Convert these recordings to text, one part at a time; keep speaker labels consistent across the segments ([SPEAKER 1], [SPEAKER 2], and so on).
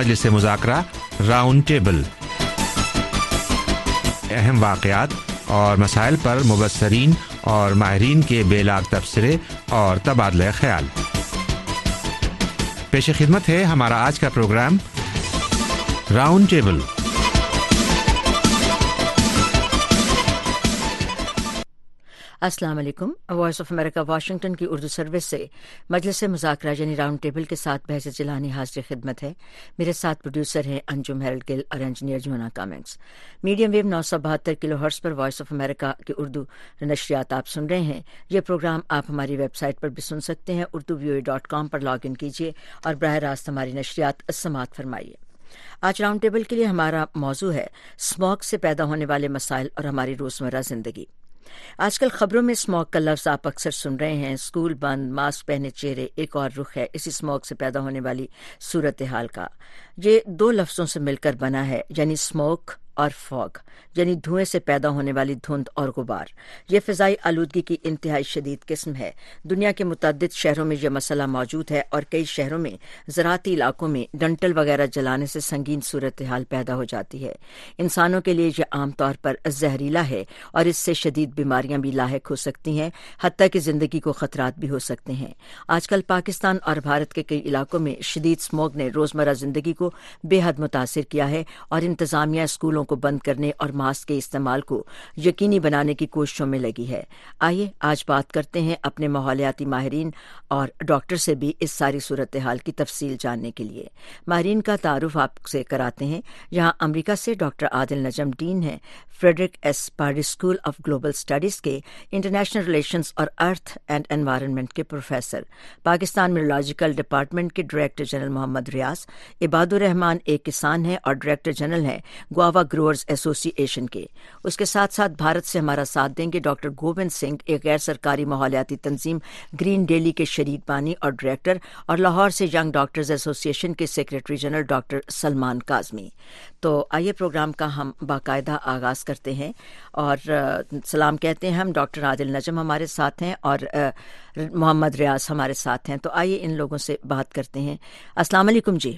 [SPEAKER 1] मजलिस मुज़ाकरा round table, अहम वाक़यात और मसाइल पर मुबस्सरीन और माहिरीन के बेलाग तबसरे और तबादला ख्याल। पेश खिदमत है हमारा आज का प्रोग्राम राउंड टेबल।
[SPEAKER 2] अस्सलाम वालेकुम। वॉइस ऑफ अमेरिका वाशिंगटन की उर्दू सर्विस से मजलिस मुज़ाकरा यानी राउंड टेबल के साथ बहस जिलानी हाजिर खिदमत है। मेरे साथ प्रोड्यूसर हैं अंजुम हैरल्ड गिल और इंजीनियर जुना कमेंट्स। मीडियम वेव 972 किलोहर्ट्ज़ पर वॉइस ऑफ अमेरिका की उर्दू नशरियात आप सुन रहे हैं। ये प्रोग्राम आप हमारी वेबसाइट पर भी सुन सकते हैं। urduvoa.com पर लॉग इन कीजिए और बराह रास्त हमारी नशरियात समाअत फरमाइए। आज राउंड टेबल के लिए हमारा मौजू है स्मॉग से पैदा होने वाले मसाइल और हमारी रोज़मर्रा ज़िंदगी। आजकल खबरों में स्मॉग का लफ्ज़ आप अक्सर सुन रहे हैं। स्कूल बंद, मास्क पहने चेहरे, एक और रुख है इसी स्मॉग से पैदा होने वाली सूरत हाल का। ये दो लफ्ज़ों से मिलकर बना है, यानी स्मोक और फॉग, यानी धुएं से पैदा होने वाली धुंध और गुबार। ये फ़िज़ाई आलूदगी की इंतहाई शदीद किस्म है। दुनिया के मुतअद्दिद शहरों में यह मसला मौजूद है और कई शहरों में ज़राअती इलाकों में डंटल वगैरह जलाने से संगीन सूरत हाल पैदा हो जाती है। इंसानों के लिए यह आम तौर पर जहरीला है और इससे शदीद बीमारियां भी लाहिक हो सकती हैं, हत्ता कि ज़िंदगी को ख़तरात भी हो सकते हैं। आजकल पाकिस्तान और भारत के कई इलाकों में शदीद स्मोग ने रोज़मर्रा ज़िंदगी को बेहद मुतासिर किया है और इंतज़ामिया स्कूलों को बंद करने और मास्क के इस्तेमाल को यकीनी बनाने की कोशिशों में लगी है। आइए आज बात करते हैं अपने माहौलियाती माहिरीन और डॉक्टर से भी इस सारी सूरत हाल की तफसील जानने के लिए। माहिरीन का तारुफ आपसे कराते हैं। यहाँ अमरीका से डॉक्टर आदिल नजम डीन हैं, Frederick S Pardee school of global studies के इंटरनेशनल रिलेशंस और अर्थ एंड एनवायरनमेंट के प्रोफेसर, पाकिस्तान मेट्रोलॉजिकल डिपार्टमेंट के डायरेक्टर जनरल मोहम्मद रियाज इबादुर रहमान एक किसान हैं और डायरेक्टर जनरल हैं गुआवा ग्रोअर्स एसोसिएशन के। उसके साथ साथ भारत से हमारा साथ देंगे डॉक्टर गोविंद सिंह, एक गैर सरकारी माहौलियाती तंजीम ग्रीन डेली के शरीक बानी और डायरेक्टर, और लाहौर से यंग डॉक्टर्स एसोसिएशन के secretary general doctor Salman Kazmi. तो आइए प्रोग्राम का हम बाकायदा आगाज़ करते हैं और सलाम कहते हैं। हम डॉक्टर आदिल नजम हमारे साथ हैं और मोहम्मद रियाज हमारे साथ हैं। तो आइए इन लोगों से बात करते हैं। अस्सलाम वालेकुम जी।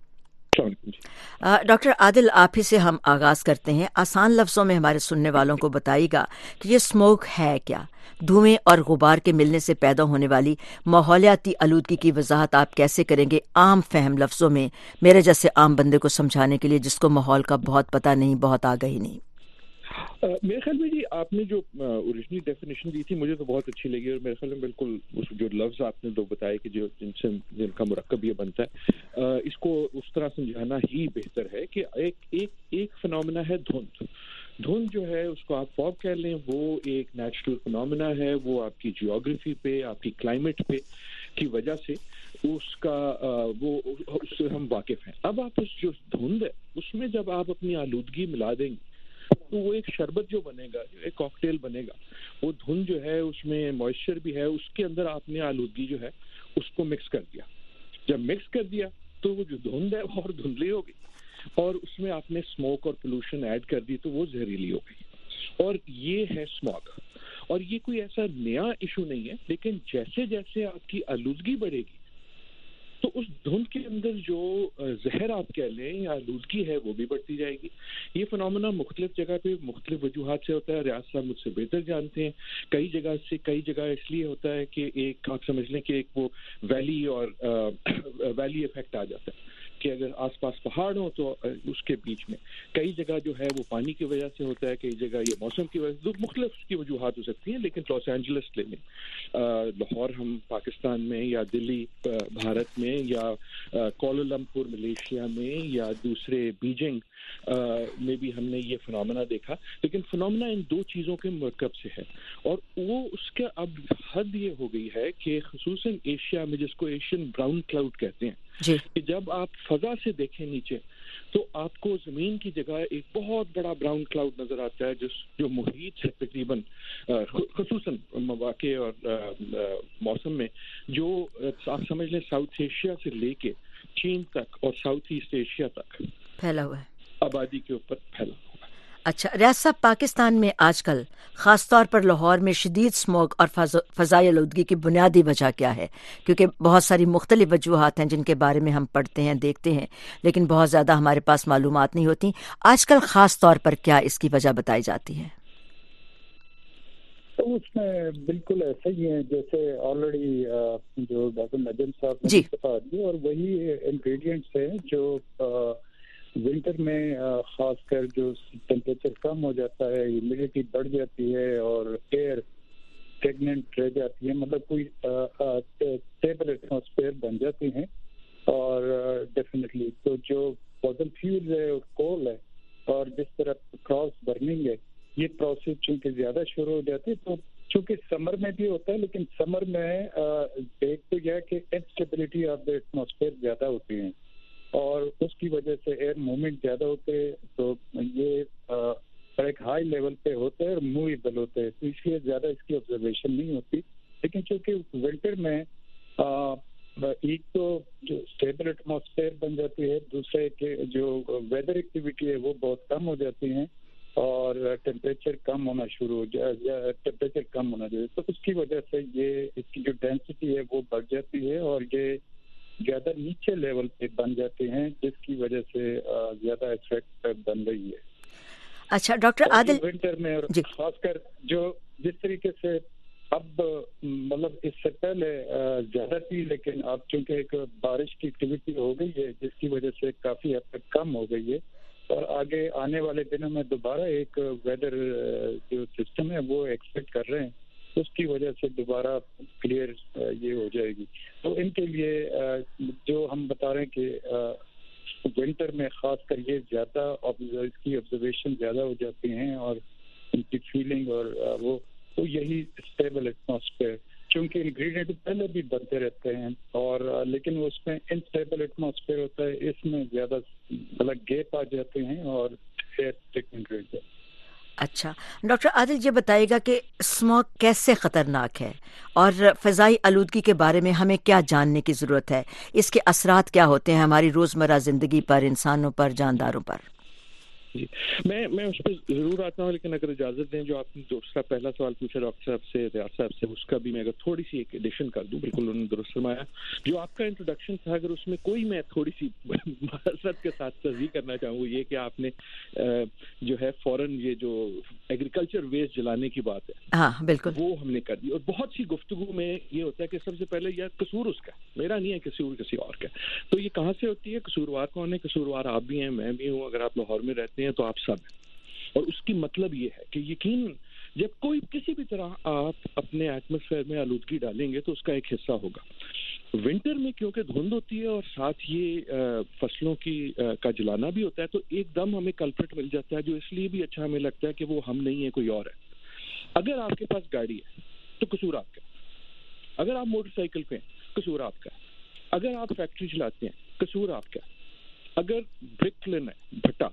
[SPEAKER 2] डॉक्टर आदिल, आप ही से हम आगाज़ करते हैं। आसान लफ्ज़ों में हमारे सुनने वालों को बताइएगा कि ये स्मोक है क्या? धुएं और गुबार के मिलने से पैदा होने वाली माहौलियाती आलूदगी की वजाहत आप कैसे करेंगे आम फहम लफ्ज़ों में, मेरे जैसे आम बंदे को समझाने के लिए जिसको माहौल का बहुत पता नहीं, बहुत आगाही नहीं?
[SPEAKER 3] मेरे ख्याल में जी आपने जो ओरिजिनल डेफिनेशन दी थी मुझे तो बहुत अच्छी लगी और मेरे ख्याल में बिल्कुल उस जो लफ्ज़ आपने दो बताए कि जो जिनका मुरक्कब ये बनता है, इसको उस तरह समझाना ही बेहतर है कि एक फिनोमेना है धुंध जो है उसको आप फॉग कह लें, वो एक नेचुरल फिनोमेना है। वो आपकी जियोग्राफी पे, आपकी क्लाइमेट पे की वजह से उसका उससे हम वाकिफ हैं। अब आप उस जो धुंध है उसमें जब आप अपनी आलूदगी मिला देंगे तो वो एक शरबत जो बनेगा, जो एक कॉकटेल बनेगा, वो धुंध जो है उसमें मॉइस्चर भी है, उसके अंदर आपने आलूदगी जो है उसको मिक्स कर दिया। जब मिक्स कर दिया तो वो जो धुंध है वो और धुंधली हो गई और उसमें आपने स्मोक और पोल्यूशन ऐड कर दी तो वो जहरीली हो गई। और ये है स्मॉग। और ये कोई ऐसा नया इशू नहीं है, लेकिन जैसे जैसे आपकी आलूदगी बढ़ेगी तो उस धुंध के अंदर जो जहर आप कह लें या आलूदगी है वो भी बढ़ती जाएगी। ये फिनोमेना मुख्तलिफ जगह पे मुख्तलिफ वजूहात से होता है। रियाज साहब मुझसे बेहतर जानते हैं। कई जगह इसलिए होता है कि एक आप समझ लें कि एक वो वैली इफेक्ट आ जाता है कि अगर आसपास पहाड़ हो तो उसके बीच में। कई जगह जो है वो पानी की वजह से होता है, कई जगह ये मौसम की वजह से, मुख्तलिफ की वजूहात हो सकती हैं। लेकिन लॉस एंजलिस ले लें, लाहौर हम पाकिस्तान में, या दिल्ली भारत में, या कोलालमपुर मलेशिया में, या दूसरे बीजिंग में भी हमने ये फिनोमेना देखा। लेकिन फिनोमेना इन दो चीज़ों के मरकब से है और वो उसका अब हद ये हो गई है कि खुसूसन एशिया में, जिसको एशियन ब्राउन क्लाउड कहते हैं, कि जब आप फजा से देखें नीचे तो आपको जमीन की जगह एक बहुत बड़ा ब्राउन क्लाउड नजर आता है जो मुहीत से तकरीबन खुसूसन मवाक़े और मौसम में जो आप समझ लें साउथ एशिया से लेके चीन तक और साउथ ईस्ट एशिया तक
[SPEAKER 2] फैला हुआ है,
[SPEAKER 3] आबादी के ऊपर फैला हुआ है।
[SPEAKER 2] اچھا ریاض صاحب، پاکستان میں آج کل خاص طور پر لاہور میں شدید اسموگ اور فضائی آلودگی کی بنیادی وجہ کیا ہے؟ کیونکہ بہت ساری مختلف وجوہات ہیں جن کے بارے میں ہم پڑھتے ہیں، دیکھتے ہیں، لیکن بہت زیادہ ہمارے پاس معلومات نہیں ہوتی. آج کل خاص طور پر کیا اس کی وجہ بتائی جاتی ہے؟
[SPEAKER 4] تو اس میں بالکل ایسا ہی ہے جیسے آلریڈی جو ڈاکٹر نجم صاحب نے
[SPEAKER 2] جی
[SPEAKER 4] بتا دی، اور وہی انگریڈینٹس ہیں جو ونٹر میں خاص کر جو ٹیمپریچر کم ہو جاتا ہے، ہیومیڈیٹی بڑھ جاتی ہے اور ایئر اسٹیگننٹ رہ جاتی ہے، مطلب کوئی اسٹیبل ایٹماسفیئر بن جاتی ہیں. اور ڈیفینیٹلی تو جو فوسل فیول ہے، کول ہے، اور جس طرح کراس برننگ ہے، یہ پروسیس چونکہ زیادہ شروع ہو جاتی ہے. تو چونکہ سمر میں بھی ہوتا ہے، لیکن سمر میں دیکھتے گیا کہ انسٹیبلٹی آف دا ایٹماسفیئر زیادہ ہوتی ہیں اور اس کی وجہ سے ایئر موومنٹ زیادہ ہوتے ہیں. تو یہ ایک ہائی لیول پہ ہوتے ہیں اور موویبل ہوتے ہیں، تو اس لیے زیادہ اس کی آبزرویشن نہیں ہوتی. لیکن چونکہ ونٹر میں ایک تو جو اسٹیبل ایٹماسفیئر بن جاتی ہے، دوسرے کہ جو ویدر ایکٹیویٹی ہے وہ بہت کم ہو جاتی ہیں اور ٹیمپریچر کم ہونا شروع ہو جائے، تو اس کی وجہ سے یہ اس کی جو ڈینسٹی ہے وہ بڑھ جاتی ہے اور یہ زیادہ نیچے لیول پہ بن جاتے ہیں، جس کی وجہ سے زیادہ افیکٹ بن رہی ہے.
[SPEAKER 2] اچھا ڈاکٹر عادل،
[SPEAKER 4] ونٹر میں اور خاص کر جو جس طریقے سے اب مطلب اس سے پہلے زیادہ تھی، لیکن اب چونکہ ایک بارش کی ایکٹیویٹی ہو گئی ہے جس کی وجہ سے کافی حد تک کم ہو گئی ہے، اور آگے آنے والے دنوں میں دوبارہ ایک ویدر جو سسٹم ہے وہ ایکسپیکٹ کر رہے ہیں، اس کی وجہ سے دوبارہ کلیئر یہ ہو جائے گی. تو ان کے لیے جو ہم بتا رہے ہیں کہ ونٹر میں خاص کر یہ زیادہ اس کی آبزرویشن زیادہ ہو جاتی ہیں اور ان کی فیلنگ اور وہ تو یہی اسٹیبل ایٹماسفیئر، چونکہ انگریڈینٹ پہلے بھی بنتے رہتے ہیں اور لیکن اس میں انسٹیبل ایٹماسفیئر ہوتا ہے، اس میں زیادہ الگ گیپ آ جاتے ہیں اور ایئر اسٹیگننٹ رہ جاتا ہے.
[SPEAKER 2] اچھا ڈاکٹر عادل، یہ بتائیے گا کہ اسموگ کیسے خطرناک ہے اور فضائی آلودگی کے بارے میں ہمیں کیا جاننے کی ضرورت ہے؟ اس کے اثرات کیا ہوتے ہیں ہماری روزمرہ زندگی پر، انسانوں پر، جانداروں پر؟
[SPEAKER 3] جی میں اس پہ ضرور آتا ہوں، لیکن اگر اجازت دیں جو آپ نے دوسرا پہلا سوال پوچھا ڈاکٹر صاحب سے، ریاض صاحب سے، اس کا بھی میں اگر تھوڑی سی ایک ایڈیشن کر دوں. بالکل انہوں نے درست فرمایا. جو آپ کا انٹروڈکشن تھا، اگر اس میں کوئی میں تھوڑی سی معذرت کے ساتھ تصحیح کرنا چاہوں، یہ کہ آپ نے جو ہے فوراً یہ جو ایگریکلچر ویسٹ جلانے کی بات ہے،
[SPEAKER 2] ہاں بالکل
[SPEAKER 3] وہ ہم نے کر دی. اور بہت سی گفتگو میں یہ ہوتا ہے کہ سب سے پہلے یہ قصور اس کا، میرا نہیں ہے، کسی اور کا. تو یہ کہاں سے ہوتی ہے؟ قصوروار کون ہے؟ قصوروار آپ بھی ہیں، میں بھی ہوں. اگر آپ لاہور میں رہتے ہیں تو آپ سب ہیں. اور اس کی مطلب یہ ہے کہ یقیناً جب کوئی کسی بھی طرح آپ اپنے ایٹماسفیئر میں آلودگی ڈالیں گے تو اس کا ایک حصہ ہوگا. ونٹر میں کیونکہ دھند ہوتی ہے اور ساتھ یہ فصلوں کی کا جلانا بھی ہوتا ہے، تو ایک دم ہمیں کلپرٹ مل جاتا ہے، جو اس لیے بھی اچھا ہمیں لگتا ہے کہ وہ ہم نہیں ہے، کوئی اور ہے. اگر آپ کے پاس گاڑی ہے تو قصور آپ کا، اگر آپ موٹر سائیکل پہ ہیں قصور آپ کا، اگر آپ فیکٹری چلاتے ہیں قصور آپ کا، اگر برک لینا ہے بھٹا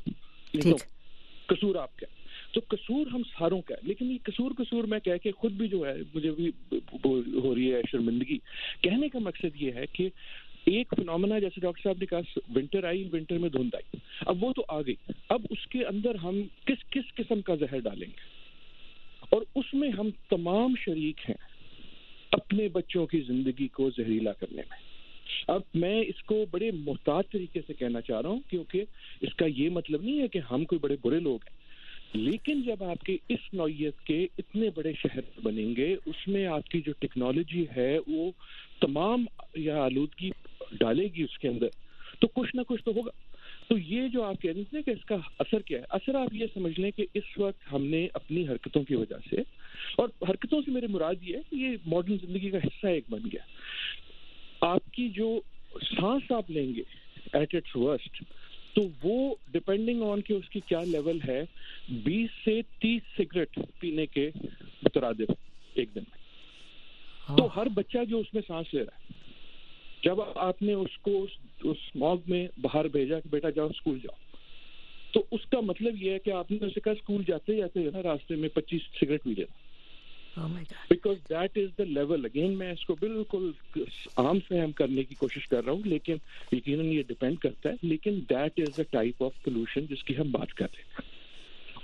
[SPEAKER 3] قصور آپ کا. تو قصور ہم ساروں کا ہے. لیکن یہ قصور میں کہہ کے خود بھی جو ہے مجھے بھی ہو رہی ہے شرمندگی. کہنے کا مقصد یہ ہے کہ ایک فنومنا جیسے ڈاکٹر صاحب نے کہا ونٹر آئی، ونٹر میں دھند آئی، اب وہ تو آ گئی. اب اس کے اندر ہم کس قسم کا زہر ڈالیں گے، اور اس میں ہم تمام شریک ہیں اپنے بچوں کی زندگی کو زہریلا کرنے میں. اب میں اس کو بڑے محتاط طریقے سے کہنا چاہ رہا ہوں، کیونکہ اس کا یہ مطلب نہیں ہے کہ ہم کوئی بڑے برے لوگ ہیں. لیکن جب آپ کے اس نوعیت کے اتنے بڑے شہر بنیں گے، اس میں آپ کی جو ٹیکنالوجی ہے وہ تمام یا آلودگی ڈالے گی اس کے اندر، تو کچھ نہ کچھ تو ہوگا. تو یہ جو آپ کہہ رہے ہیں کہ اس کا اثر کیا ہے، اثر آپ یہ سمجھ لیں کہ اس وقت ہم نے اپنی حرکتوں کی وجہ سے، اور حرکتوں سے میرے مراد یہ ہے کہ یہ ماڈرن زندگی کا حصہ ایک بن گیا. آپ کی جو سانس آپ لیں گے ایٹ اٹس ورسٹ، تو وہ ڈپینڈنگ آن کہ اس کی کیا لیول ہے، 20 سے 30 سگریٹ پینے کے مترادف ایک دن میں. تو ہر بچہ جو اس میں سانس لے رہا ہے، جب آپ نے اس کو اس اسموگ میں باہر بھیجا کہ بیٹا جاؤ اسکول جاؤ، تو اس کا مطلب یہ ہے کہ آپ نے اسے کہا اسکول جاتے جاتے نا راستے میں 25 سگریٹ پی لینا. Because that is the level. Again میں اس کو بالکل عام فہم کرنے کی کوشش کر رہا ہوں، لیکن یقیناً یہ ڈپینڈ کرتا ہے. لیکن that is the type of pollution جس کی ہم بات کر رہے ہیں.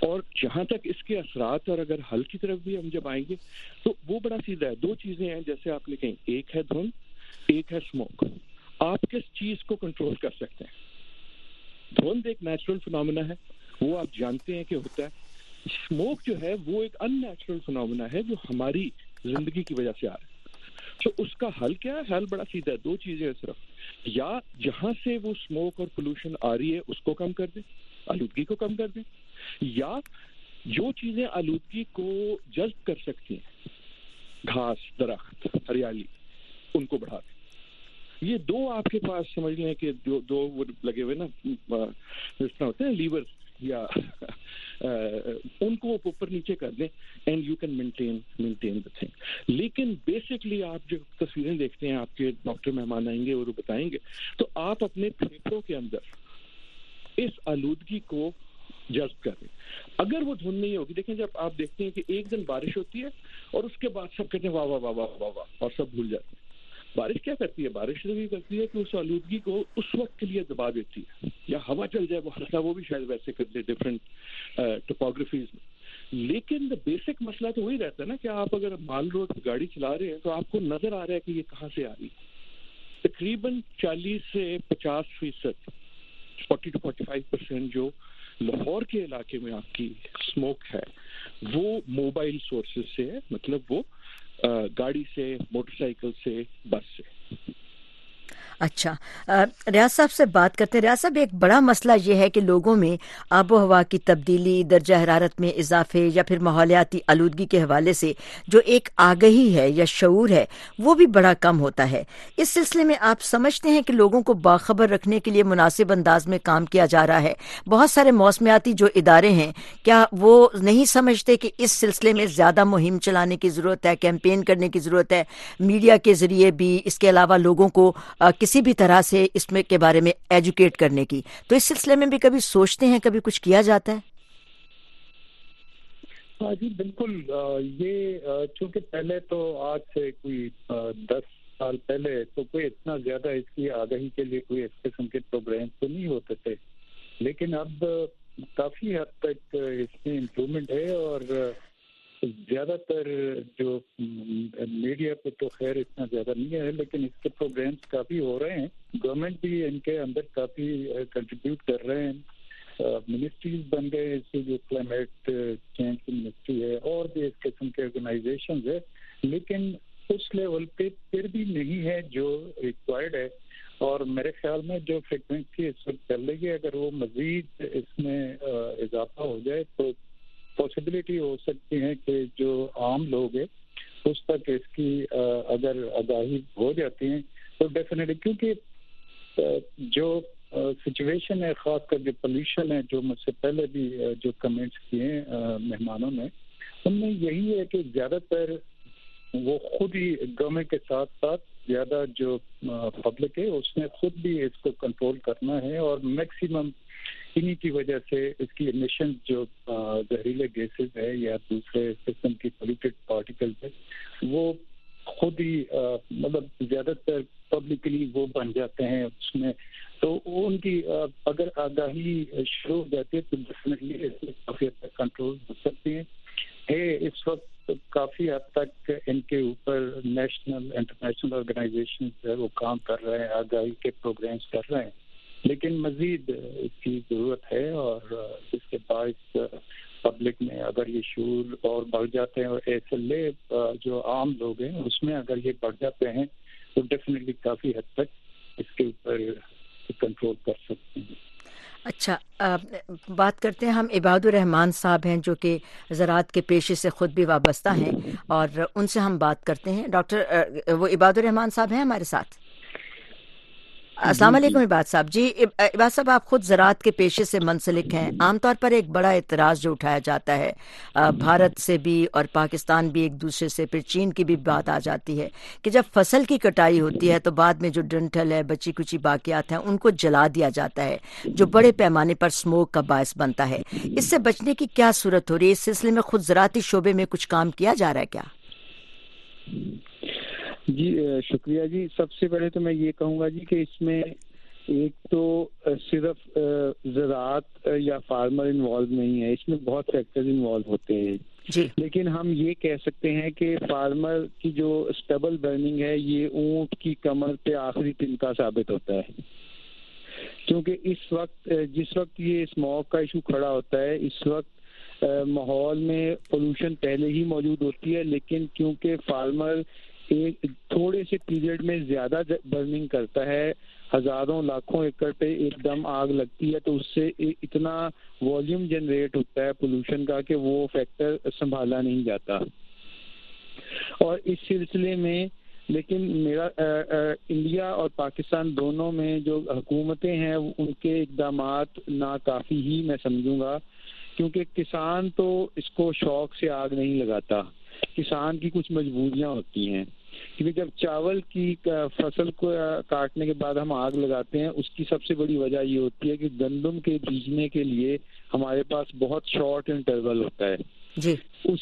[SPEAKER 3] اور جہاں تک اس کے اثرات اور اگر حل کی طرف بھی ہم جب آئیں گے تو وہ بڑا سیدھا ہے. 2 چیزیں ہیں جیسے آپ نے کہیں, ایک ہے دھند, ایک ہے اسموک. آپ کس چیز کو کنٹرول کر سکتے ہیں؟ دھند ایک نیچرل فنامنا ہے, وہ آپ جانتے ہیں کہ ہوتا ہے. اسموک جو ہے وہ ایک ان نیچرل فنامنا ہے جو ہماری زندگی کی وجہ سے آ رہا ہے. تو اس کا حل کیا ہے؟ حل بڑا سیدھا ہے, 2 چیزیں صرف. یا جہاں سے وہ اسموک اور پولوشن آ رہی ہے اس کو کم کر دیں, آلودگی کو کم کر دیں, یا جو چیزیں آلودگی کو جذب کر سکتی ہیں, گھاس, درخت, ہریالی, ان کو بڑھا دیں. یہ 2 آپ کے پاس سمجھ لیں کہ جو 2 وہ لگے ہوئے نا جس طرح ہوتے ہیں لیور, یا ان کو اوپر نیچے کر دیں and you can maintain the thing. لیکن بیسکلی آپ جو تصویریں دیکھتے ہیں, آپ کے ڈاکٹر مہمان آئیں گے اور وہ بتائیں گے, تو آپ اپنے پھیپھڑوں کے اندر اس آلودگی کو جذب کریں. اگر وہ دھند نہیں ہوگی, دیکھیں جب آپ دیکھتے ہیں کہ ایک دن بارش ہوتی ہے اور اس کے بعد سب کہتے ہیں واہ واہ واہ واہ واہ واہ اور سب بھول جاتے ہیں. بارش کیا کرتی ہے؟ بارش یہ کرتی ہے کہ اس آلودگی کو اس وقت کے لیے دبا دیتی ہے, یا ہوا چل جائے بہت زیادہ, وہ بھی شاید ویسے کر دے ڈفرینٹ ٹوپوگرافیز میں. لیکن بیسک مسئلہ تو وہی رہتا ہے نا کہ آپ اگر مال روڈ پہ گاڑی چلا رہے ہیں تو آپ کو نظر آ رہا ہے کہ یہ کہاں سے آ رہی ہے. تقریباً 40 سے 50%, 40 to 45% جو لاہور کے علاقے میں آپ کی اسموک ہے وہ موبائل سورسز سے ہے, مطلب وہ گاڑی سے, موٹر سائیکل سے, بس سے.
[SPEAKER 2] اچھا, ریاض صاحب سے بات کرتے ہیں. ریاض صاحب, ایک بڑا مسئلہ یہ ہے کہ لوگوں میں آب و ہوا کی تبدیلی, درجہ حرارت میں اضافے یا پھر ماحولیاتی آلودگی کے حوالے سے جو ایک آگہی ہے یا شعور ہے وہ بھی بڑا کم ہوتا ہے. اس سلسلے میں آپ سمجھتے ہیں کہ لوگوں کو باخبر رکھنے کے لیے مناسب انداز میں کام کیا جا رہا ہے؟ بہت سارے موسمیاتی جو ادارے ہیں, کیا وہ نہیں سمجھتے کہ اس سلسلے میں زیادہ مہم چلانے کی ضرورت ہے, کیمپین کرنے کی ضرورت ہے, میڈیا کے ذریعے بھی, اس کے علاوہ لوگوں کو کسی بھی طرح سے اس میں کے بارے میں ایجوکیٹ کرنے کی؟ تو اس سلسلے میں بھی کبھی سوچتے ہیں, کبھی کچھ کیا جاتا ہے؟
[SPEAKER 4] ہاں جی بالکل. یہ چونکہ پہلے تو آج سے کوئی 10 سال پہلے تو کوئی اتنا زیادہ اس کی آگاہی کے لیے کوئی اس قسم کے پروگرام تو نہیں ہوتے تھے, لیکن اب کافی حد تک اس میں امپرومنٹ ہے. اور زیادہ تر جو میڈیا پہ تو خیر اتنا زیادہ نہیں ہے, لیکن اس کے پروگرامز کافی ہو رہے ہیں. گورنمنٹ بھی ان کے اندر کافی کنٹریبیوٹ کر رہے ہیں. منسٹریز بن گئے اس کی, جو کلائمیٹ چینج کی منسٹری ہے, اور بھی اس قسم کے آرگنائزیشنز ہے, لیکن اس لیول پہ پھر بھی نہیں ہے جو ریکوائرڈ ہے. اور میرے خیال میں جو فریکوینسی اس وقت چل رہی ہے, اگر وہ مزید اس میں اضافہ ہو جائے تو پاسبلٹی ہو سکتی ہے کہ جو عام لوگ ہیں اس تک اس کی اگر آگاہی ہو جاتی ہیں تو ڈیفینیٹلی, کیونکہ جو سچویشن ہے, خاص کر جو پولیوشن ہے, جو مجھ سے پہلے بھی جو کمنٹس کیے ہیں مہمانوں نے, ان میں یہی ہے کہ زیادہ تر وہ خود ہی گورنمنٹ کے ساتھ ساتھ زیادہ جو پبلک ہے اس نے خود بھی اس کو کنٹرول کرنا ہے. اور میکسیمم انہی کی وجہ سے اس کی ایمیشن جو زہریلے گیسز ہے یا دوسرے قسم کی پولیوٹیڈ پارٹیکلز ہے, وہ خود ہی مطلب زیادہ تر پبلکلی وہ بن جاتے ہیں اس میں. تو ان کی اگر آگاہی شروع ہو جاتی ہے تو ڈیفینیٹلی اس میں کافی حد تک کنٹرول ہو سکتی ہے. اس وقت کافی حد تک ان کے اوپر نیشنل انٹرنیشنل آرگنائزیشنز وہ کام کر رہے ہیں, آگاہی کے پروگرامز کر رہے ہیں, لیکن مزید اس کی ضرورت ہے. اور اس کے باعث پبلک میں اگر یہ شعور اور بڑھ جاتے ہیں, اور ایسے جو عام لوگ ہیں اس میں اگر یہ بڑھ جاتے ہیں تو ڈیفینیٹلی کافی حد تک اس کے اوپر کنٹرول کر سکتے ہیں.
[SPEAKER 2] اچھا, بات کرتے ہیں ہم عباد الرحمان صاحب ہیں جو کہ زراعت کے پیشے سے خود بھی وابستہ ہیں, اور ان سے ہم بات کرتے ہیں. ڈاکٹر وہ عباد الرحمان صاحب ہیں ہمارے ساتھ. السلام علیکم عباد صاحب. جی عباد صاحب, آپ خود زراعت کے پیشے سے منسلک ہیں. عام طور پر ایک بڑا اعتراض جو اٹھایا جاتا ہے بھارت سے بھی اور پاکستان بھی ایک دوسرے سے, پھر چین کی بھی بات آ جاتی ہے کہ جب فصل کی کٹائی ہوتی ہے تو بعد میں جو ڈنٹل ہے, بچی کچی باقیات ہیں, ان کو جلا دیا جاتا ہے, جو بڑے پیمانے پر سموک کا باعث بنتا ہے. اس سے بچنے کی کیا صورت ہو رہی ہے؟ اس سلسلے میں خود زراعتی شعبے میں کچھ کام کیا جا رہا ہے کیا؟
[SPEAKER 3] جی شکریہ جی. سب سے پہلے تو میں یہ کہوں گا جی کہ اس میں
[SPEAKER 4] ایک تو صرف زراعت یا فارمر انوالو نہیں ہے، اس میں بہت فیکٹرز انوالو ہوتے ہیں
[SPEAKER 2] جی،
[SPEAKER 4] لیکن ہم یہ کہہ سکتے ہیں کہ فارمر کی جو اسٹبل برننگ ہے یہ اونٹ کی کمر پہ آخری تنکا ثابت ہوتا ہے، کیونکہ جس وقت یہ اسموگ کا ایشو کھڑا ہوتا ہے اس وقت ماحول میں پولوشن پہلے ہی موجود ہوتی ہے، لیکن کیونکہ فارمر ایک تھوڑے سے پیریڈ میں زیادہ برننگ کرتا ہے، ہزاروں لاکھوں ایکڑ پہ ایک دم آگ لگتی ہے، تو اس سے اتنا والیوم جنریٹ ہوتا ہے پولوشن کا کہ وہ فیکٹر سنبھالا نہیں جاتا۔ اور اس سلسلے میں لیکن میرا انڈیا اور پاکستان دونوں میں جو حکومتیں ہیں ان کے اقدامات ناکافی ہی میں سمجھوں گا، کیونکہ کسان تو اس کو شوق سے آگ نہیں لگاتا، کسان کی کچھ مجبوریاں ہوتی ہیں، کیونکہ جب چاول کی فصل کو کاٹنے کے بعد ہم آگ لگاتے ہیں اس کی سب سے بڑی وجہ یہ ہوتی ہے کہ گندم کے بیجنے کے لیے ہمارے پاس بہت شارٹ انٹرول ہوتا ہے
[SPEAKER 2] جی،
[SPEAKER 4] اس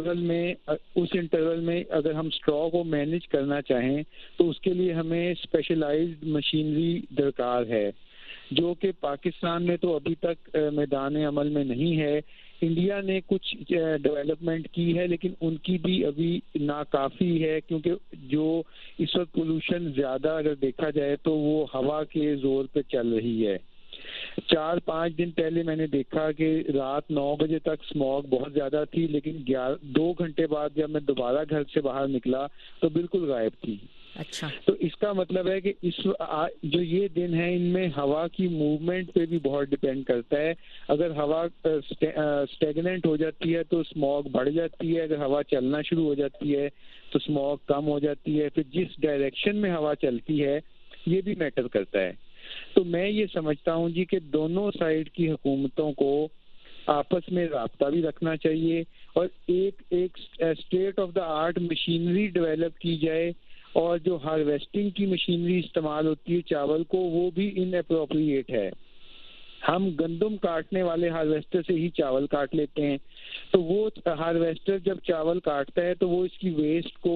[SPEAKER 4] انٹرول میں اگر ہم اسٹرا کو مینیج کرنا چاہیں تو اس کے لیے ہمیں اسپیشلائزڈ مشینری درکار ہے، جو کہ پاکستان میں تو ابھی تک میدان عمل میں نہیں ہے۔ انڈیا نے کچھ ڈیولپمنٹ کی ہے لیکن ان کی بھی ابھی ناکافی ہے، کیونکہ جو اس وقت پولوشن زیادہ اگر دیکھا جائے تو وہ ہوا کے زور پہ چل رہی ہے۔ 4-5 دن پہلے میں نے دیکھا کہ رات 9 بجے تک اسموگ بہت زیادہ تھی، لیکن 2 گھنٹے بعد جب میں دوبارہ گھر سے باہر نکلا تو بالکل غائب تھی۔
[SPEAKER 2] اچھا،
[SPEAKER 4] تو اس کا مطلب ہے کہ جو یہ دن ہے ان میں ہوا کی موومنٹ پہ بھی بہت ڈپینڈ کرتا ہے، اگر ہوا اسٹیگننٹ ہو جاتی ہے تو اسموگ بڑھ جاتی ہے، اگر ہوا چلنا شروع ہو جاتی ہے تو اسموگ کم ہو جاتی ہے، پھر جس ڈائریکشن میں ہوا چلتی ہے یہ بھی میٹر کرتا ہے۔ تو میں یہ سمجھتا ہوں جی کہ دونوں سائڈ کی حکومتوں کو آپس میں رابطہ بھی رکھنا چاہیے اور ایک state of the art machinery develop کی جائے، اور جو ہارویسٹنگ کی مشینری استعمال ہوتی ہے چاول کو وہ بھی ان اپروپریٹ ہے۔ ہم گندم کاٹنے والے ہارویسٹر سے ہی چاول کاٹ لیتے ہیں، تو وہ ہارویسٹر جب چاول کاٹتا ہے تو وہ اس کی ویسٹ کو